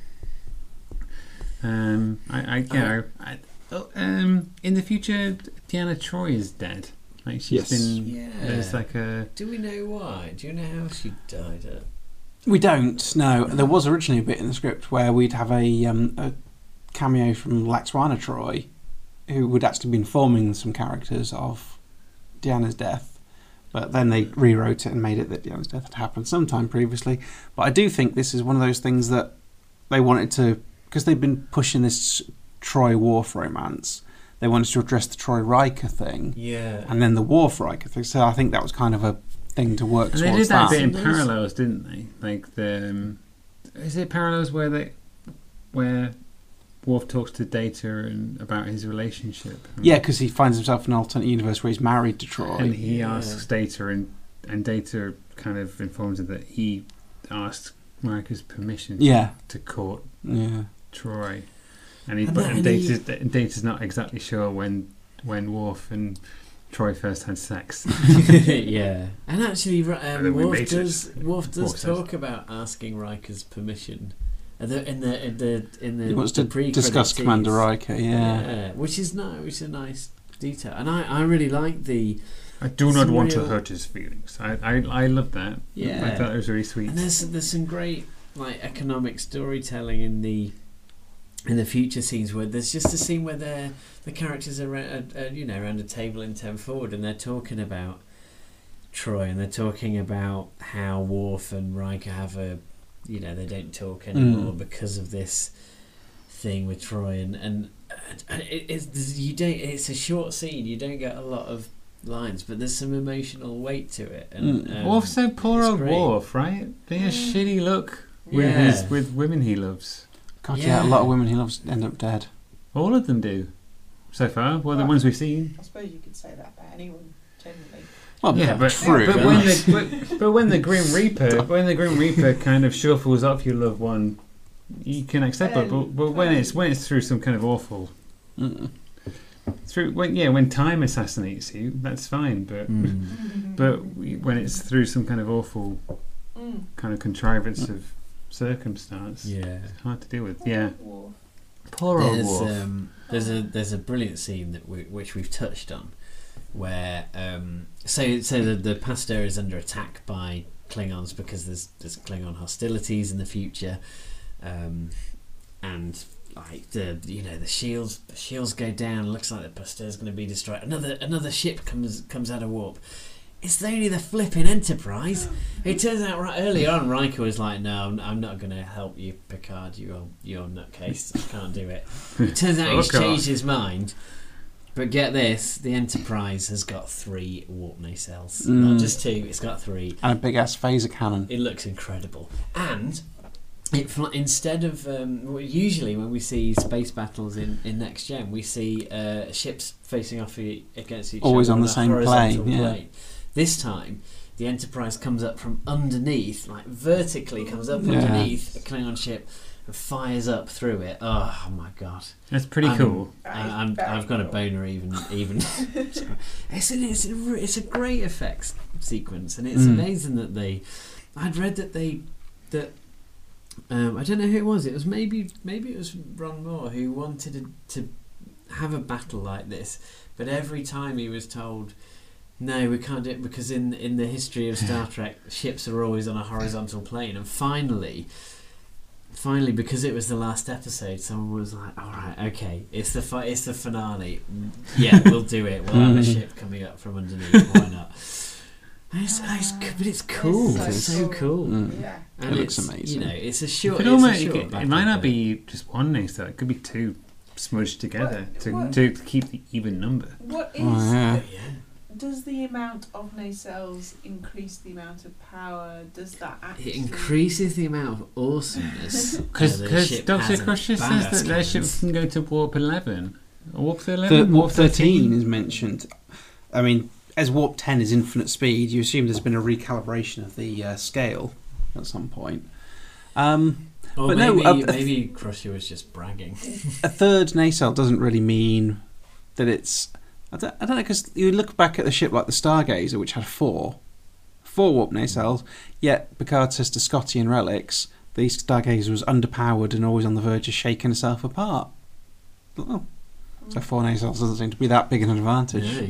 Um, I, I you know, I, oh, um, in the future, Deanna Troy is dead. Like she's Yes. been Yeah. there's like a Do we know why? Do you know how she died? At? we don't. No, there was originally a bit in the script where we'd have a um, a cameo from Laxwana Troy, who would actually be informing some characters of Deanna's death. But then they rewrote it and made it that Deanna's death had happened sometime previously. But I do think this is one of those things that they wanted to, because they've been pushing this Troy Worf romance, they wanted to address the Troy Riker thing Yeah. and then the Worf Riker thing. So I think that was kind of a thing to work and they towards did that that. bit in Nice. parallels, didn't they? Like the um, is it parallels where they where Worf talks to Data and about his relationship? And, Yeah, because he finds himself in an alternate universe where he's married to Troy. and he Yeah. asks Data, and and Data kind of informs her that he asked Riker's permission yeah, to court yeah. Troy, and he And but that- and and he- Data's, Data's not exactly sure when when Worf and Troy first had sex. Yeah. And actually, Ri- And um, then we Worf made does it. Worf does Worf says- talk about asking Riker's permission. Uh, the- In the in the in the He wants the to pre-credit discuss Commander tease. Riker, yeah. Yeah, which is no, which is a nice detail, and I, I really like the I do not Some want to real- hurt his feelings. I, I, I love that. Yeah. I thought it was really sweet. And there's there's some great like economic storytelling in the in the future scenes where there's just a scene where they're the characters are around, uh, you know around a table in Ten Forward and they're talking about Troy and they're talking about how Worf and Riker have a you know they don't talk anymore Mm. because of this thing with Troy and and uh, it, it's you don't it's a short scene, you don't get a lot of lines, but there's some emotional weight to it. And Mm. um, Worf, so poor it's old great. Worf, right? Being a Mm. shitty look with Yeah. his with women he loves. God, yeah. a lot Yeah. of women he loves end up dead. All of them do, so far. Well, the Well, ones we've seen. I suppose you could say that about anyone, generally. Well, Yeah, but true. but but when the but, but when the Grim Reaper when the Grim Reaper kind of shuffles off your loved one, you can accept it. But, but when it's when it's through some kind of awful Mm. through when yeah when time assassinates you, that's fine. But Mm. but we- when it's through some kind of awful Mm. kind of contrivance of circumstance, Yeah. it's hard to deal with. Yeah, War. poor old There's Worf. um, there's a there's a brilliant scene that we, which we've touched on, where um, so so the the Pasteur is under attack by Klingons because there's there's Klingon hostilities in the future, um, and like the you know the shields the shields go down. Looks like the Pasteur's going to be destroyed. Another another ship comes comes out of warp. It's only the flipping Enterprise. It turns out right early on, Riker was like, "No, I'm, I'm not going to help you, Picard. You're you're nutcase. I can't do it." It turns out he's Oh, God. changed his mind. But get this: the Enterprise has got three warp nacelles, Mm. not just two. It's got three. And a big ass phaser cannon. It looks incredible, and it fl- instead of um, well, usually when we see space battles in, in Next Gen, we see uh, ships facing off e- against each Always other on the a same horizontal plane, yeah. plane. This time, the Enterprise comes up from underneath, like vertically comes up Yeah. underneath a Klingon ship and fires up through it. Oh my god! That's pretty I'm- cool. That I, is I'm, very I've got a cool. boner even even. it's, a, it's, a, it's, a, it's a great effects sequence, and it's Mm. amazing that they. I'd read that they that. Um, I don't know who it was. It was maybe maybe it was Ron Moore who wanted to, to have a battle like this, but every time he was told, "No, we can't do it because in in the history of Star Trek, ships are always on a horizontal plane." And finally, finally, because it was the last episode, someone was like, "All right, okay, it's the fi- it's the finale. Yeah, we'll do it. We'll have a ship coming up from underneath. Why not?" And It's, it's, c- but it's cool. It's It's so so cool. cool. Mm. Yeah. And It looks it's, amazing. You know, it's a It, short. could It's almost, a it, short could- it battle, might not but- be just one nacelle. It could be two smudged together What- to, what- to keep the even number. What is? Oh, yeah. Yeah. Does the amount of nacelles increase the amount of power? Does that actually? It increases the amount of awesomeness. Because uh, the ship Doctor has and Crusher says badass that their ship cannons. can go to warp eleven. Or warp Thir- eleven? warp thirteen is mentioned. I mean, as warp ten is infinite speed, you assume there's been a recalibration of the uh, scale at some point. Um, Or But no, maybe, uh, maybe Crusher was just bragging. a third nacelle doesn't really mean that it's. I don't, I don't know, because you look back at a ship like the Stargazer, which had four, four warp nacelles, yet Picard says to Scotty and Relics, the Stargazer was underpowered and always on the verge of shaking herself apart. Oh, so four nacelles doesn't seem to be that big an advantage. No.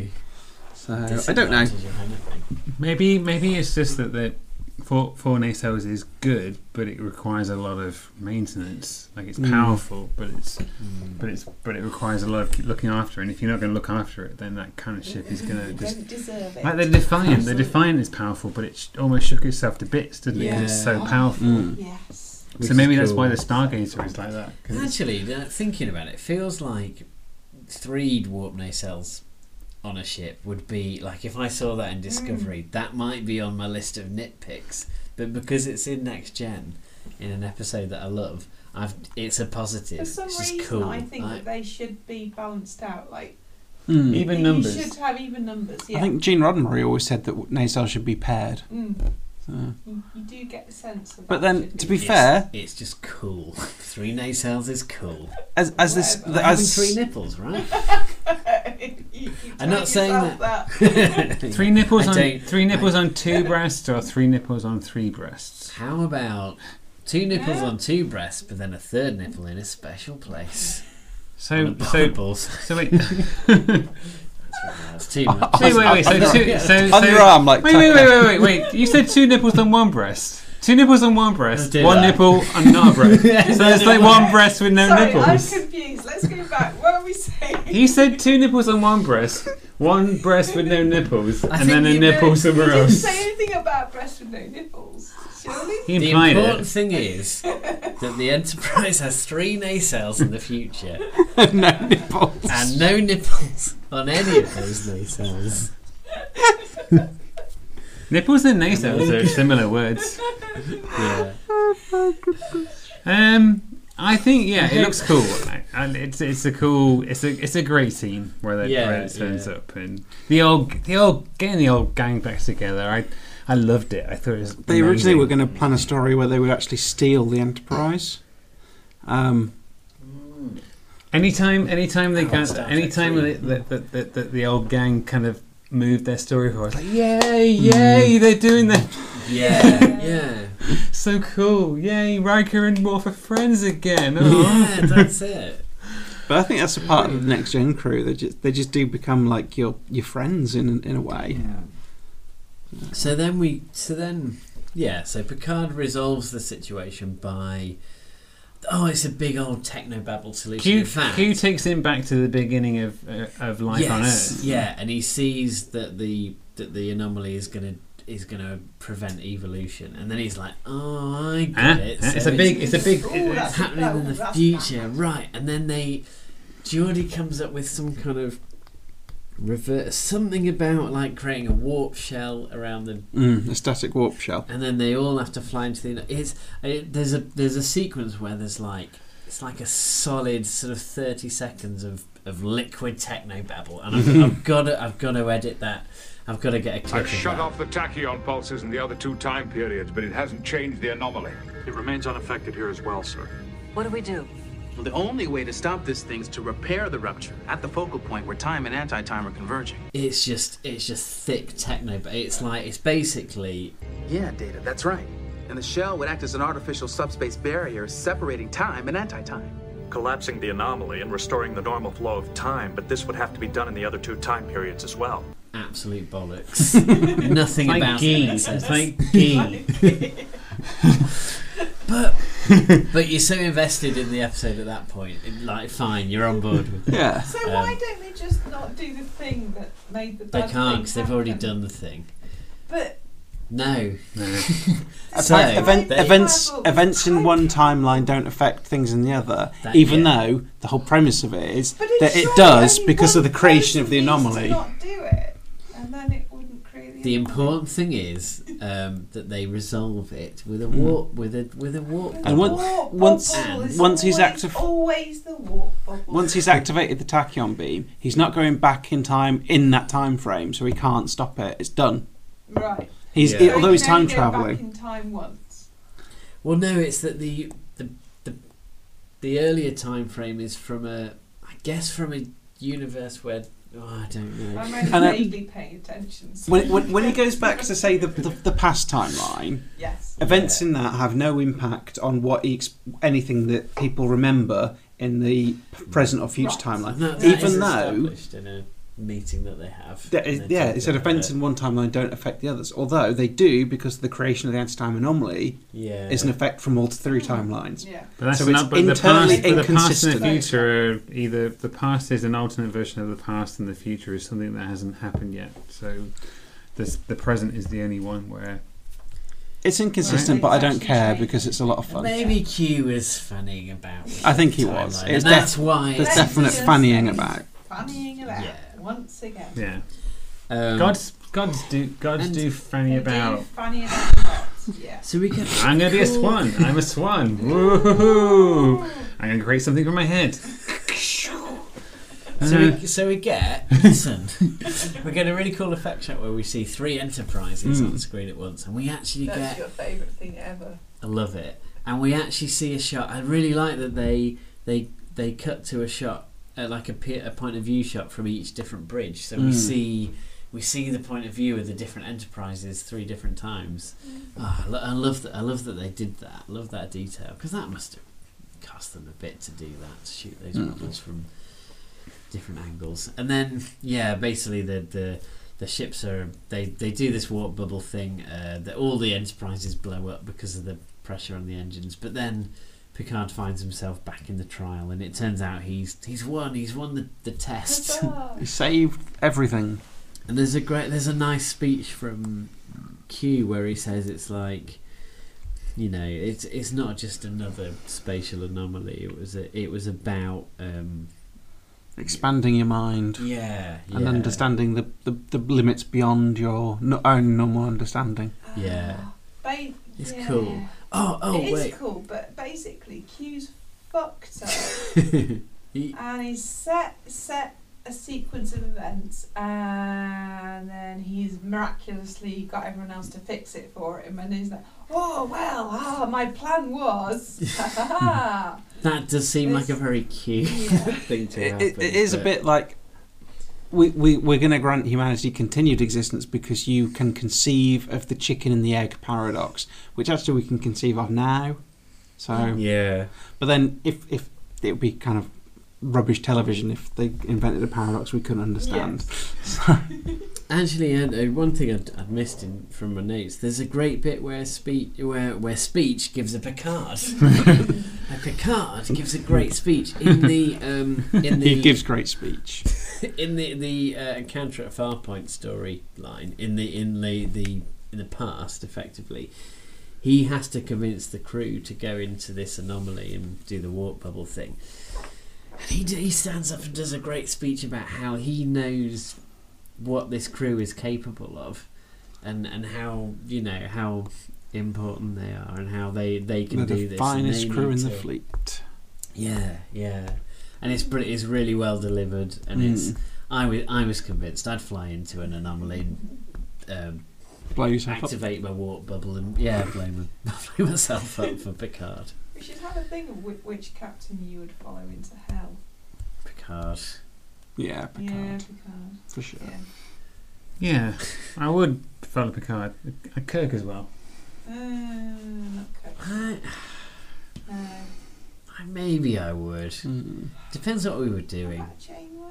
So I don't know. Disadvantage of anything. Maybe maybe it's just that the four, four nacelles is good, but it requires a lot of maintenance. Like it's Mm. powerful, but it's Mm. but it's but it requires a lot of keep looking after. And if you're not going to look after it, then that kind of ship is going to You just don't deserve it. like the Defiant. The Absolutely. Defiant is powerful, but it sh- almost shook itself to bits, didn't it? 'Cause it's so Yeah. powerful. Mm. Yes. Which So maybe is that's cool. why the Stargazer is like that. 'cause it's- Actually, uh, thinking about it, it feels like three warp nacelles on a ship would be like if I saw that in Discovery, that might be on my list of nitpicks. But because it's in Next Gen, in an episode that I love, I've it's a positive. For some it's just reason, cool. I think Like- that they should be balanced out. Like Mm. Even you numbers. should have even numbers. Yeah. I think Gene Roddenberry always said that nacelles should be paired. Mm. So. You, you do get the sense of But that then, should to be it's, fair, it's just cool. Three nacelles is cool. as as this Whatever. Like having as three nipples, right? you, you I'm tell not saying yourself that. Three nipples I on don't- three nipples I- on two breasts, or three nipples on three breasts. How about two nipples Yeah. on two breasts, but then a third nipple in a special place? So On the so bubbles. so wait. It's too much. Wait, wait, wait. So, two, so, so On your arm, like wait, wait, wait, wait, wait, wait. You said two nipples on one breast. Two nipples on one breast, do one that. nipple on another breast. So it's like one breast with no Sorry, nipples. I'm confused. Let's go back. What are we saying? You said two nipples on one breast, one breast with no nipples, I and then a think you nipple did. somewhere You didn't else. say anything about breasts with no nipples, surely? He The implied important it. thing is that the Enterprise has three nacelles in the future No nipples. and no nipples on any of those nacelles. Nipples and nacelles are similar words. Yeah. Um, I think yeah, it looks cool, and it's it's a cool, it's a it's a great scene where, they, Yeah, where it turns yeah. up and the old the old getting the old gang back together. I I loved it. I thought it was. They originally amazing. were going to plan a story where they would actually steal the Enterprise. Um, Anytime, anytime they Oh, got, Star Trek anytime three. the, the, the, the, the old gang kind of moved their story forward, I was like, yay, yay, they're doing that. Yeah, yeah. So cool, yay, Riker and Worf are friends again. Oh. Yeah, that's it. but I think that's a part of the Next Gen crew. They just they just do become like your your friends in in a way. So then we, so then, yeah, so Picard resolves the situation by, oh, it's a big old technobabble solution. Q, In fact, Q takes him back to the beginning of uh, of life yes, on Earth. yeah, and he sees that the that the anomaly is gonna is gonna prevent evolution, and then he's like, oh, I get Huh? it. Huh? So It's a big, it's a big. Ooh, it's that's- happening in the that's future, fast. right? And then they, Geordie comes up with some kind of revert, something about like creating a warp shell around the, Mm, a static warp shell. and then they all have to fly into the. It's it, there's a there's a sequence where there's like it's like a solid sort of thirty seconds of, of liquid technobabble, and I've, I've got to I've got to edit that. I've got to get a clip I've of shut that. off the tachyon pulses in the other two time periods, but it hasn't changed the anomaly. It remains unaffected here as well, sir. What do we do? Well, the only way to stop this thing is to repair the rupture at the focal point where time and anti-time are converging. It's just it's just thick techno, but it's like it's basically Yeah, Data, that's right. And the shell would act as an artificial subspace barrier separating time and anti-time. Collapsing the anomaly and restoring the normal flow of time, but this would have to be done in the other two time periods as well. absolute bollocks. Nothing It's like about ghee. it makes sense. It's like ghee. But but you're so invested in the episode at that point. it- Like, fine, you're on board with it. Yeah. So Um, why don't they just not do the thing that made the They bad can't thing because they've already happen? done the thing. But No. No. So, Event, they- events Marvel, events in time one travel. timeline don't affect things in the other, That- even yeah. though the whole premise of it is but that it surely does only because of the one creation of the person needs anomaly. To not do it, and then it wouldn't create the. The anomaly. important thing is um, that they resolve it with a warp with a with a warp. And The once- warp once- bubble is once he's always, active- always the warp bubble. Once he's activated the tachyon beam, he's not going back in time in that time frame, so he can't stop it. It's done. right. He's Yeah. he- So although he he's can time only go traveling. Back in time once. Well, no, it's that the the the the earlier time frame is from a I guess from a universe where oh, I don't know. I'm only And, uh, vaguely paying attention. So When, when, when he goes back to say the, the, the past timeline, yes. events in that have no impact on what he, ex- anything that people remember in the present or future Right. timeline. No, that Even is though, established in a meeting that they have. that is- and they yeah, talk it said about events it. in one timeline don't affect the others. Although they do because the creation of the anti-time anomaly Yeah. is an effect from all three timelines. Yeah. But that's So it's not. But the internally past, but the past and inconsistent. the future are either the past is an alternate version of the past, and the future is something that hasn't happened yet. So, this the present is the only one where. It's inconsistent, Right. but I don't It's care actually because it's a lot of fun. Maybe Q was fannying about. With I think the he was. timeline, It's and that's def- why. There's Let's definite just fannying say about. Fannying about Yeah. once again. Yeah, Um, gods, gods do, gods and do fanny They about. do fanny about lots. Yeah. So we get. I'm gonna be a swan. I'm a swan. Woohoo! I'm gonna create something from my head. So we, so we get listen. we get a really cool effect shot where we see three Enterprises Mm. on screen at once, and we actually That's get. your favourite thing ever. I love it, and we actually see a shot. I really like that they they they cut to a shot, uh, like a, pe- a point of view shot from each different bridge. So we Mm. see we see the point of view of the different Enterprises three different times. Oh, I, lo- I love that. I love that they did that. I love that detail because that must have cost them a bit to do that to shoot those Mm. models from different angles, and then yeah, basically the the. The ships are they, they do this warp bubble thing. Uh, that all the Enterprises blow up because of the pressure on the engines. But then Picard finds himself back in the trial, and it turns out he's he's won. He's won the, the test. He saved everything. And there's a great there's a nice speech from Q where he says it's like, you know, it's it's not just another spatial anomaly. It was a, it was about. Um, Expanding your mind, yeah, yeah. and understanding the, the, the limits beyond your no, own normal understanding. Yeah, Ba- it's yeah. cool. Oh, oh, it wait. is cool, but basically Q's fucked up, he, and he's set set a sequence of events, and then he's miraculously got everyone else to fix it for him, and he's like, oh well, ah, my plan was. That does seem This- like a very cute Yeah. thing to It, happen. it, it is a but- bit like we, we, we're going to grant humanity continued existence because you can conceive of the chicken and the egg paradox, which actually we can conceive of now. So, Yeah. but then if, if it would be kind of rubbish television if they invented a paradox we couldn't understand. So, Actually, uh, uh, one thing I'd, I'd missed in, from my notes. There's a great bit where speech, where where speech gives a Picard. A Picard gives a great speech in the um, in the he gives great speech. in the the uh, Encounter at Farpoint storyline. In the in the, the in the past, effectively, he has to convince the crew to go into this anomaly and do the warp bubble thing. And he d- he stands up and does a great speech about how he knows what this crew is capable of, and and how you know how important they are, and how they, they can They're do the this. finest and they crew need in the to- fleet. Yeah, yeah, and it's br- it's really well delivered, and Mm. it's I was I was convinced I'd fly into an anomaly, um, Blow yourself activate my warp bubble, and yeah, blow, my, blow myself up for Picard. We should have a thing of which, which captain you would follow into hell. Picard. up. Yeah, Picard. Yeah, Picard. For sure. Yeah. Yeah, I would follow Picard. Uh, Kirk as well. Uh, not Kirk. I, No. I maybe I would. Mm. Depends what we were What doing. about Janeway?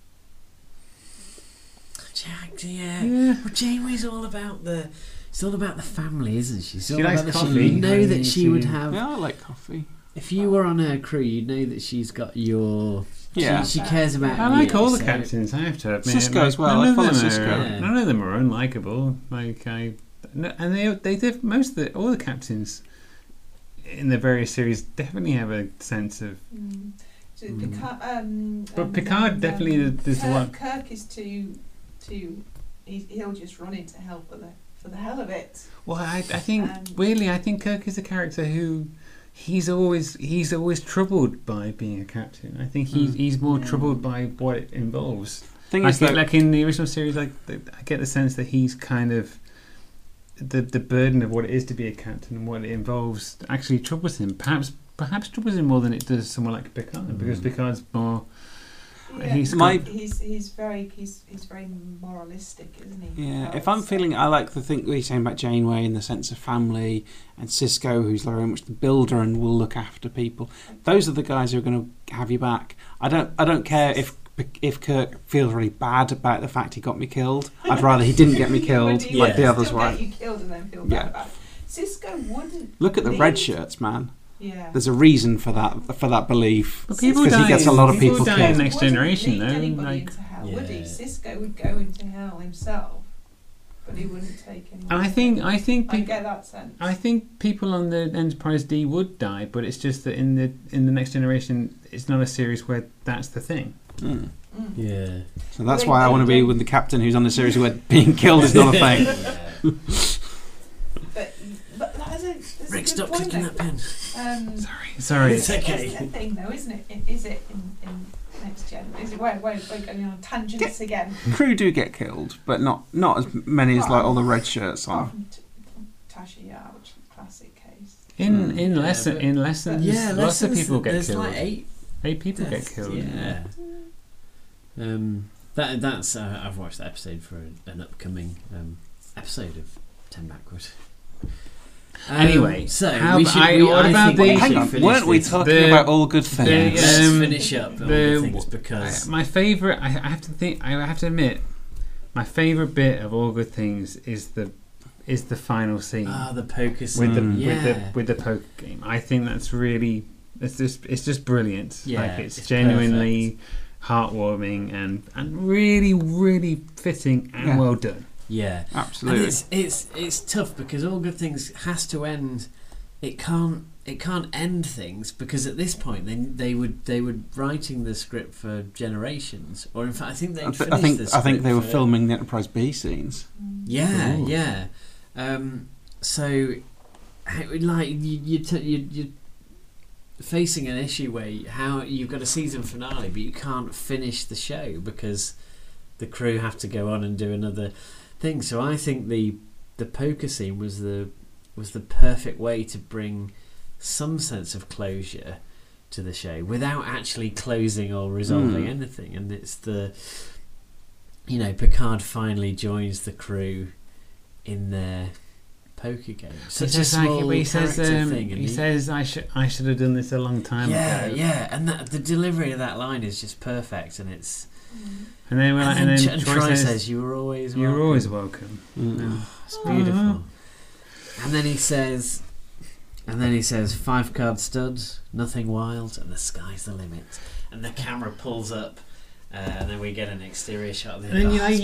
Jack, yeah. Yeah. Well, Janeway's all about the. It's all about the family, isn't she? It's She all likes about the- coffee. You know that And she she- would have. Yeah, I like coffee. If you were on her crew, you'd know that she's got your. Yeah. She, she cares about. I like you, all the so- captains, I have to admit. Cisco Like, as well, None I of follow them Cisco. Are, Yeah. None of them are unlikable. Like I, no, and they they did most of the all the captains in the various series definitely have a sense of. Mm. So Mm. Picard, um, But um, Picard um, definitely is the Kirk, one- Kirk is too, too. He, he'll just run into hell for the for the hell of it. Well, I, I think Um, weirdly, I think Kirk is a character who he's always he's always troubled by being a captain. I think he's Mm. he's more Mm. troubled by what it involves. Thing I is, think, though, like in the original series, like the, I get the sense that he's kind of the the burden of what it is to be a captain and what it involves actually troubles him. Perhaps perhaps troubles him more than it does someone like Picard, Mm. because Picard's more. Yeah, He's My- he's he's very he's he's very moralistic, isn't he? yeah, Picard? if I'm So- feeling, I like the thing what you're saying about Janeway in the sense of family, and Cisco, who's very much the builder and will look after people. Those are the guys who are going to have you back. I don't, I don't care if if Kirk feels really bad about the fact he got me killed. I'd rather he didn't get me killed, Would he like the Yeah. others still were. get you killed and then feel bad Yeah. about it. Cisco wouldn't. Look at the leave. red shirts, man. Yeah. There's a reason for that for that belief. But people Because he die. gets a lot of people people die killed. in Next Wouldn't Generation, lead though. anybody Like, into hell, would he? Yeah. Cisco would go into hell himself, but he wouldn't take anyone. and I think I think I peop- get that sense. I think people on the Enterprise D would die, but it's just that in the in the Next Generation, it's not a series where that's the thing. Mm. Mm. Yeah. So that's They- why I they want to be don't- with the captain who's on the series where being killed is not a thing. Yeah. But but that's a, that's Rick, a good stop point, clicking though. that pen. Um, Sorry, sorry. It's okay. It's a thing, though, isn't it? I- Is it in, in Next Gen? Is it where we're, we're going on tangents again? Crew do get killed, but not not as many as like all the red shirts Apart on. from T- Tasha Yar, which is a classic case. In Mm. in Yeah, lesson but- in lessons, Yeah, lots lessons, of people get there's killed. like eight. Eight people deaths, get killed. Yeah. Um, that that's uh, I've watched that episode for an upcoming um, episode of Ten Backward. Um, Anyway, so how we ab- should, I- we, what I about think the- we Hang should on, finish weren't we this. talking The- about all good the, things? Let's um, finish up all the- the things because my favourite, I, I have to think, I have to admit, my favourite bit of All Good Things is the is the final scene ah, the poker scene. with the Mm. yeah. with the with the poker game. I think that's really it's just it's just brilliant. Yeah, like it's, it's genuinely heartwarming and and really really fitting and Yeah. well done. yeah. Absolutely. And it's it's it's tough because All Good Things has to end. It can't it can't end things because at this point they they would they were writing the script for generations, or in fact I think they I, th- finished I think the I script think they were for- filming the Enterprise B scenes. Yeah, Ooh. yeah. Um, so how- like you you t- you you facing an issue where you, how you've got a season finale but you can't finish the show because the crew have to go on and do another thing. So I think the the poker scene was the was the perfect way to bring some sense of closure to the show without actually closing or resolving Mm. anything. And it's the you know Picard finally joins the crew in their poker game. Such he a says, like, small he says, character um, thing. And he says, "I should, I should have done this a long time yeah, ago." yeah, and that, the delivery of that line is just perfect, and it's. And then, we're like, and and then, then Ch- Troy Troy says, says, "You were always "You're welcome." always welcome." Mm. Oh, it's beautiful. And then he says, and then he says, five card studs, nothing wild, and the sky's the limit. And the camera pulls up, uh, and then we get an exterior shot of the. And then oh, you're like,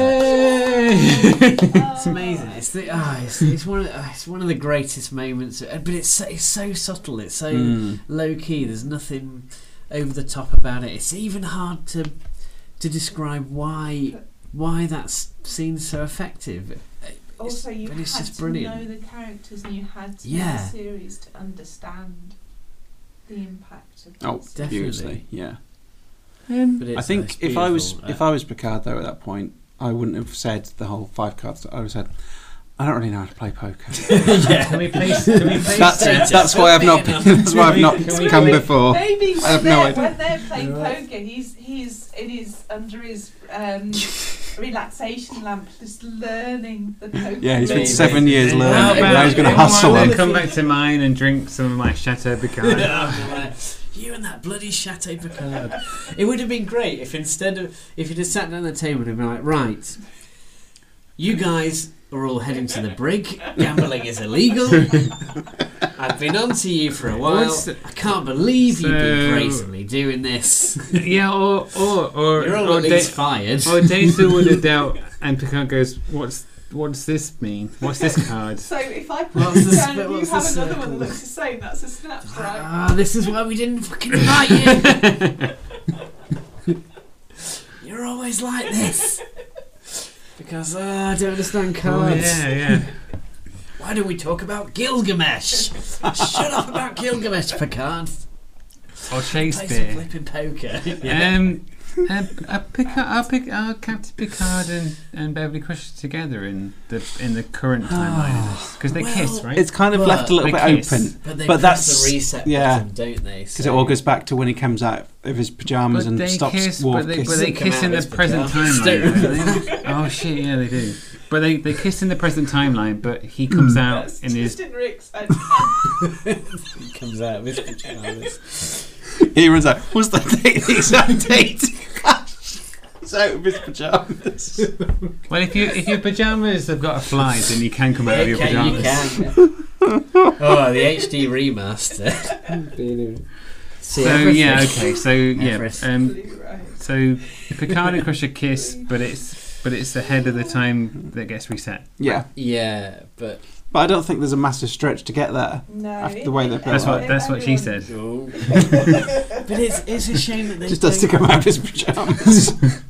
it's perfect. "Yay!" It's amazing. It's the oh, it's, it's one of the, oh, it's one of the greatest moments. uh, But it's so, it's so subtle. It's so Mm. low key. There's nothing over the top about it. It's even hard to to describe why why that s- scene's so effective. Also, you but had it's just to brilliant. know the characters and you had to Yeah. know the series to understand the impact of Oh, this. Definitely. hugely, yeah. Um, But it's, I uh, think it's if I was beautiful. if I was Picard though at that point, I wouldn't have said the whole five cards. I would have said, I don't really know how to play poker. yeah. Can we play? Can we play? that's Straight that's up. why I've not Can that's why I've not Can we- come can we- before. Maybe when, I have they're, no idea. when they're playing You're right. poker, he's he's in his under his um, relaxation lamp, just learning the poker. Yeah, he's Maybe. been seven years How learning. How about- and now he's going to everyone hustle then Then him. come back to mine and drink some of my Chateau Picard. You and that bloody Chateau Picard. It would have been great if instead of if you'd have sat down at the table and been like, right, you guys are all heading to the brig. Gambling is illegal. I've been on to you for a while. What's the- I can't believe you've been So- brazenly doing this. Yeah, or or or You're all or, at least Da- fired. or Data would have dealt, and Picard goes, "What's what does this mean? What's this card?" So if I put What's it the down sp- and you what's have the another one circle? that looks the same, that's a snap, right? Ah, this is why we didn't fucking invite you. You're always like this. Because uh, I don't understand Oh, cards. yeah, yeah. Why don't we talk about Gilgamesh? Shut up about Gilgamesh, Picard. Or Play some Shakespeare. flipping poker. Um, uh, uh, Picard, uh, Pic, uh, Captain Picard and, and Beverly Crusher together in the in the current timeline because they Well, kiss, right? It's kind of But left a little they bit kiss. open. But they But press that's- the reset yeah. button, don't they? Because it all goes back to when he comes out of his pajamas But and they stops kiss, Worf but they, kiss. but they Come kiss out in the as present pajamas. timeline. don't they? Oh shit, yeah, they do. But they, they kiss in the present timeline, but he comes out That's in his. just in Rick's head. He comes out of his pajamas. He runs out. What's the date? The exact date? He's out of his pajamas. Well, if you if your pajamas have got a fly, then you can come out of your Okay, you pajamas. can. Oh, the H D remaster. See, So everything. yeah, okay, so yeah, Everything. um, Blu-ray. so Picard and Crusher kiss, but it's but it's ahead of the time that gets reset. Yeah, Yeah, but but I don't think there's a massive stretch to get there. No, After the way they play That's it. what that's what she Everyone- said. but it's it's a shame that they Just has to don't- come out of his pajamas.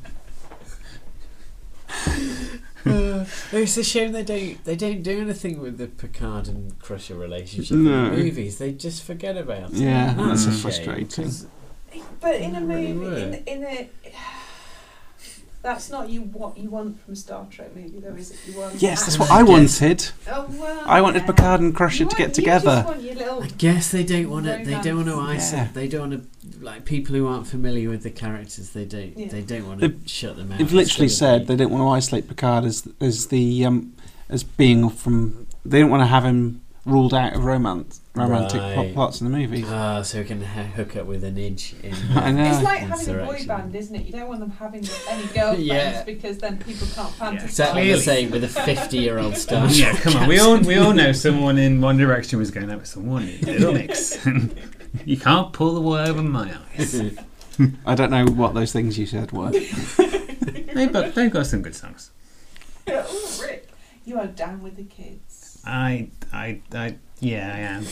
Uh, it's a shame they don't they don't do anything with the Picard and Crusher relationship No. in the movies. They just forget about it. Yeah, And that's a a shame, frustrating. 'cause- But in a Really movie, were. in, in a, that's not you what you want from a Star Trek movie, though, is it? You want Yes, that's action. what I wanted. Oh, well, I wanted yeah. Picard and Crusher You to want- get you together. just want your little I guess they don't want to. They don't want to romance. isolate. Yeah. They don't want to like people who aren't familiar with the characters. They don't. Yeah. They don't want to They've- shut them out. They've literally It's gotta said they don't want to isolate Picard as as the um, as being from. They don't want to have him ruled out of romance, romantic Right. plot- plots in the movies. Ah, so we can h- hook up with a Nidge in I know. It's like having a boy Insurrection. band, isn't it? You don't want them having any girlfriends Yeah. because then people can't fantasize. Exactly the Clearly. same with a fifty-year-old star. Yeah, come on. We all we all know someone in One Direction was going out with someone in Little Mix. You can't pull the wool over my eyes. I don't know what those things you said were. They've got, they've got some good songs. Oh, Rick, you are down with the kids. I, I, I, yeah, I am.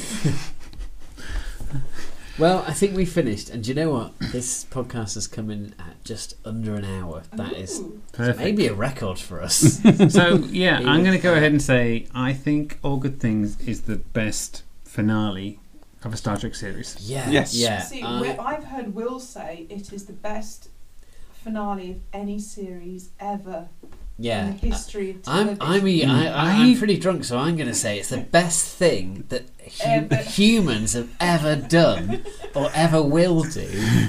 Well, I think we finished, and do you know what? This podcast has come in at just under an hour. That is Ooh. Perfect. maybe a record for us. So, yeah, I'm going to go ahead and say I think All Good Things is the best finale of a Star Trek series. Yeah, Yes. yeah. See, I- where I've heard Will say it is the best finale of any series ever yeah. in the history of I'm television. I'm, I, I, I'm I- pretty drunk, so I'm going to say it's the best thing that hu- Ever. humans have ever done or ever will do.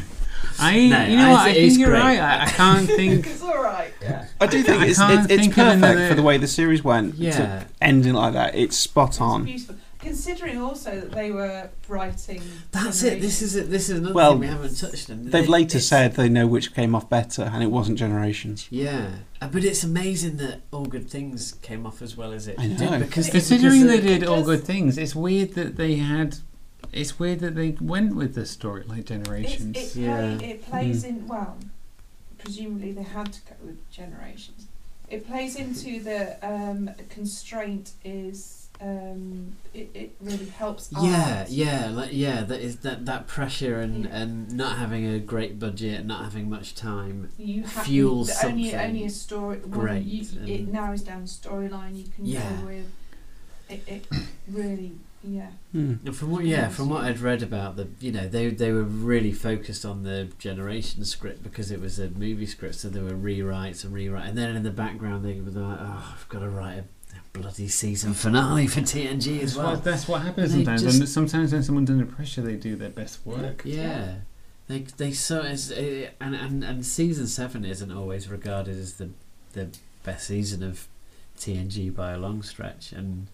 I, No, you know I what? I think it's think you're great. right. I, I can't think. It's all right. Yeah. I do think I it's, can't it's, it's think of perfect another- for the way the series went. Yeah. To ending like that, it's spot It's on. beautiful. Considering also that they were writing. That's it. This is it. This is another Well, thing we haven't touched on. They've It- later it's- said they know which came off better, and it wasn't Generations. Yeah, Uh, but it's amazing that All Good Things came off as well as it I did know. because Considering because they the- did All does- Good Things, it's weird that they had. It's weird that they went with the story like It's, Generations. it, play, Yeah. it plays in, well, presumably they had to go with Generations. It plays into the um, constraint is, um, it, it really helps Yeah, art. yeah, like yeah, that is that that pressure and, Yeah. and not having a great budget, and not having much time. You have Fuels you, only, something only a story, one, great you, and- it narrows down storyline you can Yeah. go with. It, it really, yeah. Hmm. And from what yeah, from what I'd read about the, you know, they they were really focused on the Generation script because it was a movie script, so there were rewrites and rewrites, and then in the background they were like, oh, I've got to write a, a bloody season finale for T N G as That's well. what, that's what happens They sometimes. just- And sometimes when someone's under pressure, they do their best work. Yeah, they they so it's, uh, and and and season seven isn't always regarded as the the best season of T N G by a long stretch, and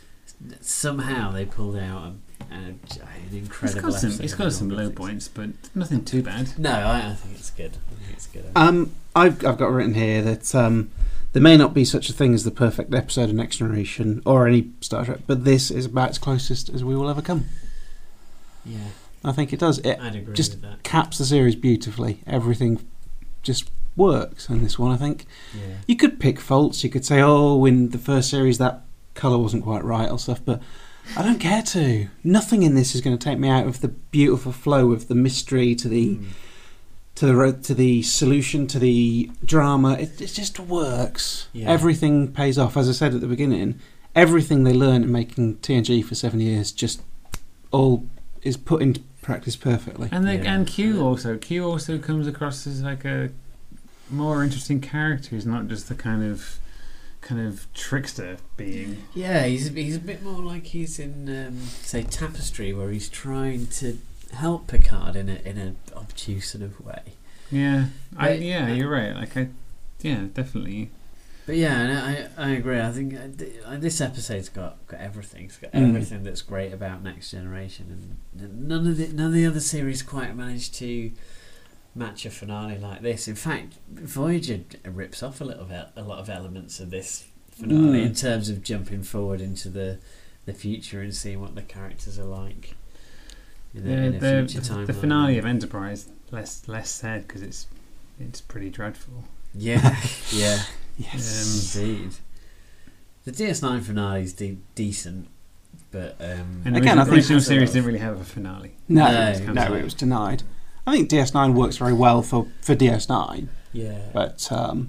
somehow they pulled out a, a, an incredible. It's got some, episode it's of got All some Good low Things. points, but nothing too bad. No, I, I think it's good. I think it's good. Um, I've I've got written here that um, there may not be such a thing as the perfect episode of Next Generation or any Star Trek, but this is about as closest as we will ever come. Yeah, I think it does. It I'd agree just with that. caps the series beautifully. Everything just works in this one, I think. Yeah, You could pick faults. You could say, oh, in the first series that colour wasn't quite right or stuff, but I don't care to. Nothing in this is going to take me out of the beautiful flow of the mystery to the Mm. to the ro- to the solution to the drama. It, it just works. Yeah. Everything pays off. As I said at the beginning, everything they learned in making T N G for seven years just all is put into practice perfectly. And they, Yeah. and Q also Q also comes across as like a more interesting character. He's not just the kind of kind of trickster being. yeah, he's a, he's a bit more like he's in um, say Tapestry, where he's trying to help Picard in a in an obtuse sort of way. Yeah, I But- yeah, you're right. Like I, yeah, definitely. But yeah, and I I agree. I think uh, th- uh, this episode's got, got everything. It's got Mm. everything that's great about Next Generation, and none of the none of the other series quite managed to match a finale like this. In fact, Voyager rips off a little bit, a lot of elements of this finale Mm. in terms of jumping forward into the the future and seeing what the characters are like in, the, The, in a the, future the, timeline. the finale of Enterprise less less said because it's it's pretty dreadful. Yeah, yeah. Yes. Indeed. The D S nine finale is de- decent, but um, And the Again, original, I think original that's a series lot didn't of- really have a finale. No, No, no, it's no, kind of it was denied. I think D S nine works very well for, for D S nine, yeah, but um,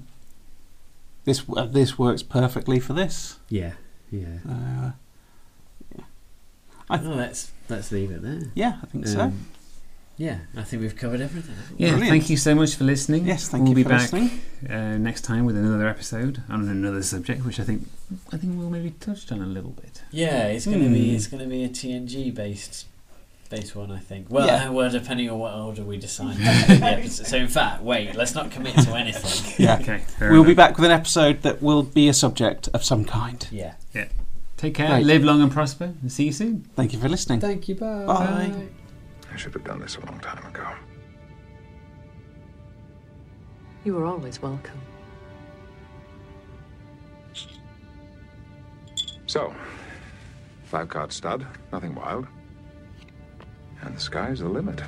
this uh, this works perfectly for this. yeah, yeah. Uh, I- Well, let's let's leave it there. yeah, I think so. Um, yeah, I think we've covered everything. haven't we? Yeah, Brilliant. thank you so much for listening. Yes, thank we'll you be for back listening. uh, next time with another episode on another subject, which I think I think we'll maybe touched on a little bit. Yeah, it's gonna be Hmm. it's gonna be a T N G based based one, I think. Well, Yeah. uh, well, depending on what order we decide. to do the episode. So, in fact, wait, let's not commit to anything. Yeah. Okay, fair We'll be enough. back with an episode that will be a subject of some kind. Yeah. Yeah. Take care, Right. live long and prosper, and see you soon. Thank you for listening. Thank you, bye. Bye. I should have done this a long time ago. You were always welcome. So, five card stud, nothing wild. And the sky's the limit.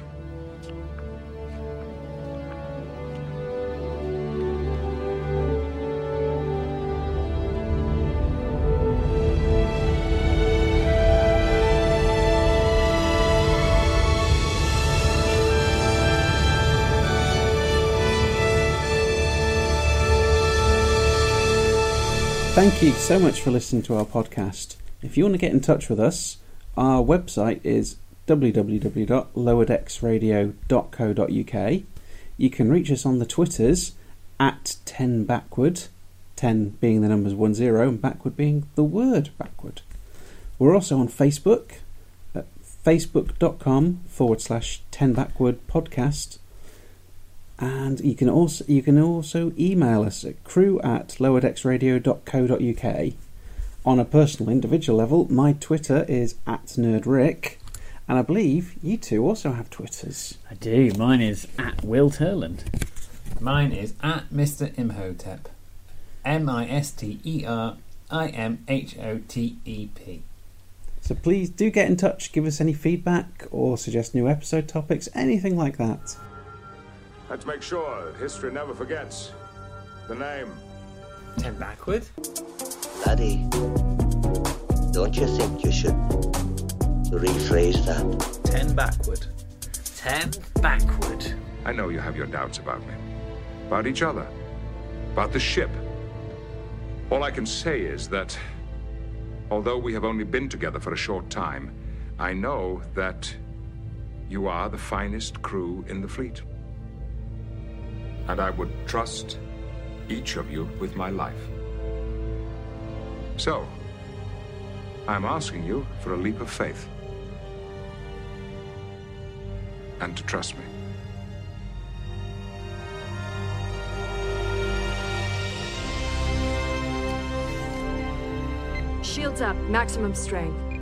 Thank you so much for listening to our podcast. If you want to get in touch with us, our website is w w w dot lower decks radio dot co dot u k. You can reach us on the Twitters at ten backward, ten being the numbers one zero and backward being the word backward. We're also on Facebook at facebook.com forward slash 10 backward podcast. And you can also you can also email us at crew at lower decks radio dot co dot u k. On a personal, individual level, my Twitter is at nerdrick, and I believe you two also have Twitters. I do. Mine is at Will Turland. Mine is at Mister Imhotep. M I S T E R I M H O T E P. So please do get in touch, give us any feedback or suggest new episode topics, anything like that. Let's make sure that history never forgets the name. Ten backward? Laddie, don't you think you should rephrase that? Ten backward. Ten backward. I know you have your doubts about me. About each other. About the ship. All I can say is that, although we have only been together for a short time, I know that you are the finest crew in the fleet. And I would trust each of you with my life. So, I'm asking you for a leap of faith. And to trust me. Shields up, maximum strength.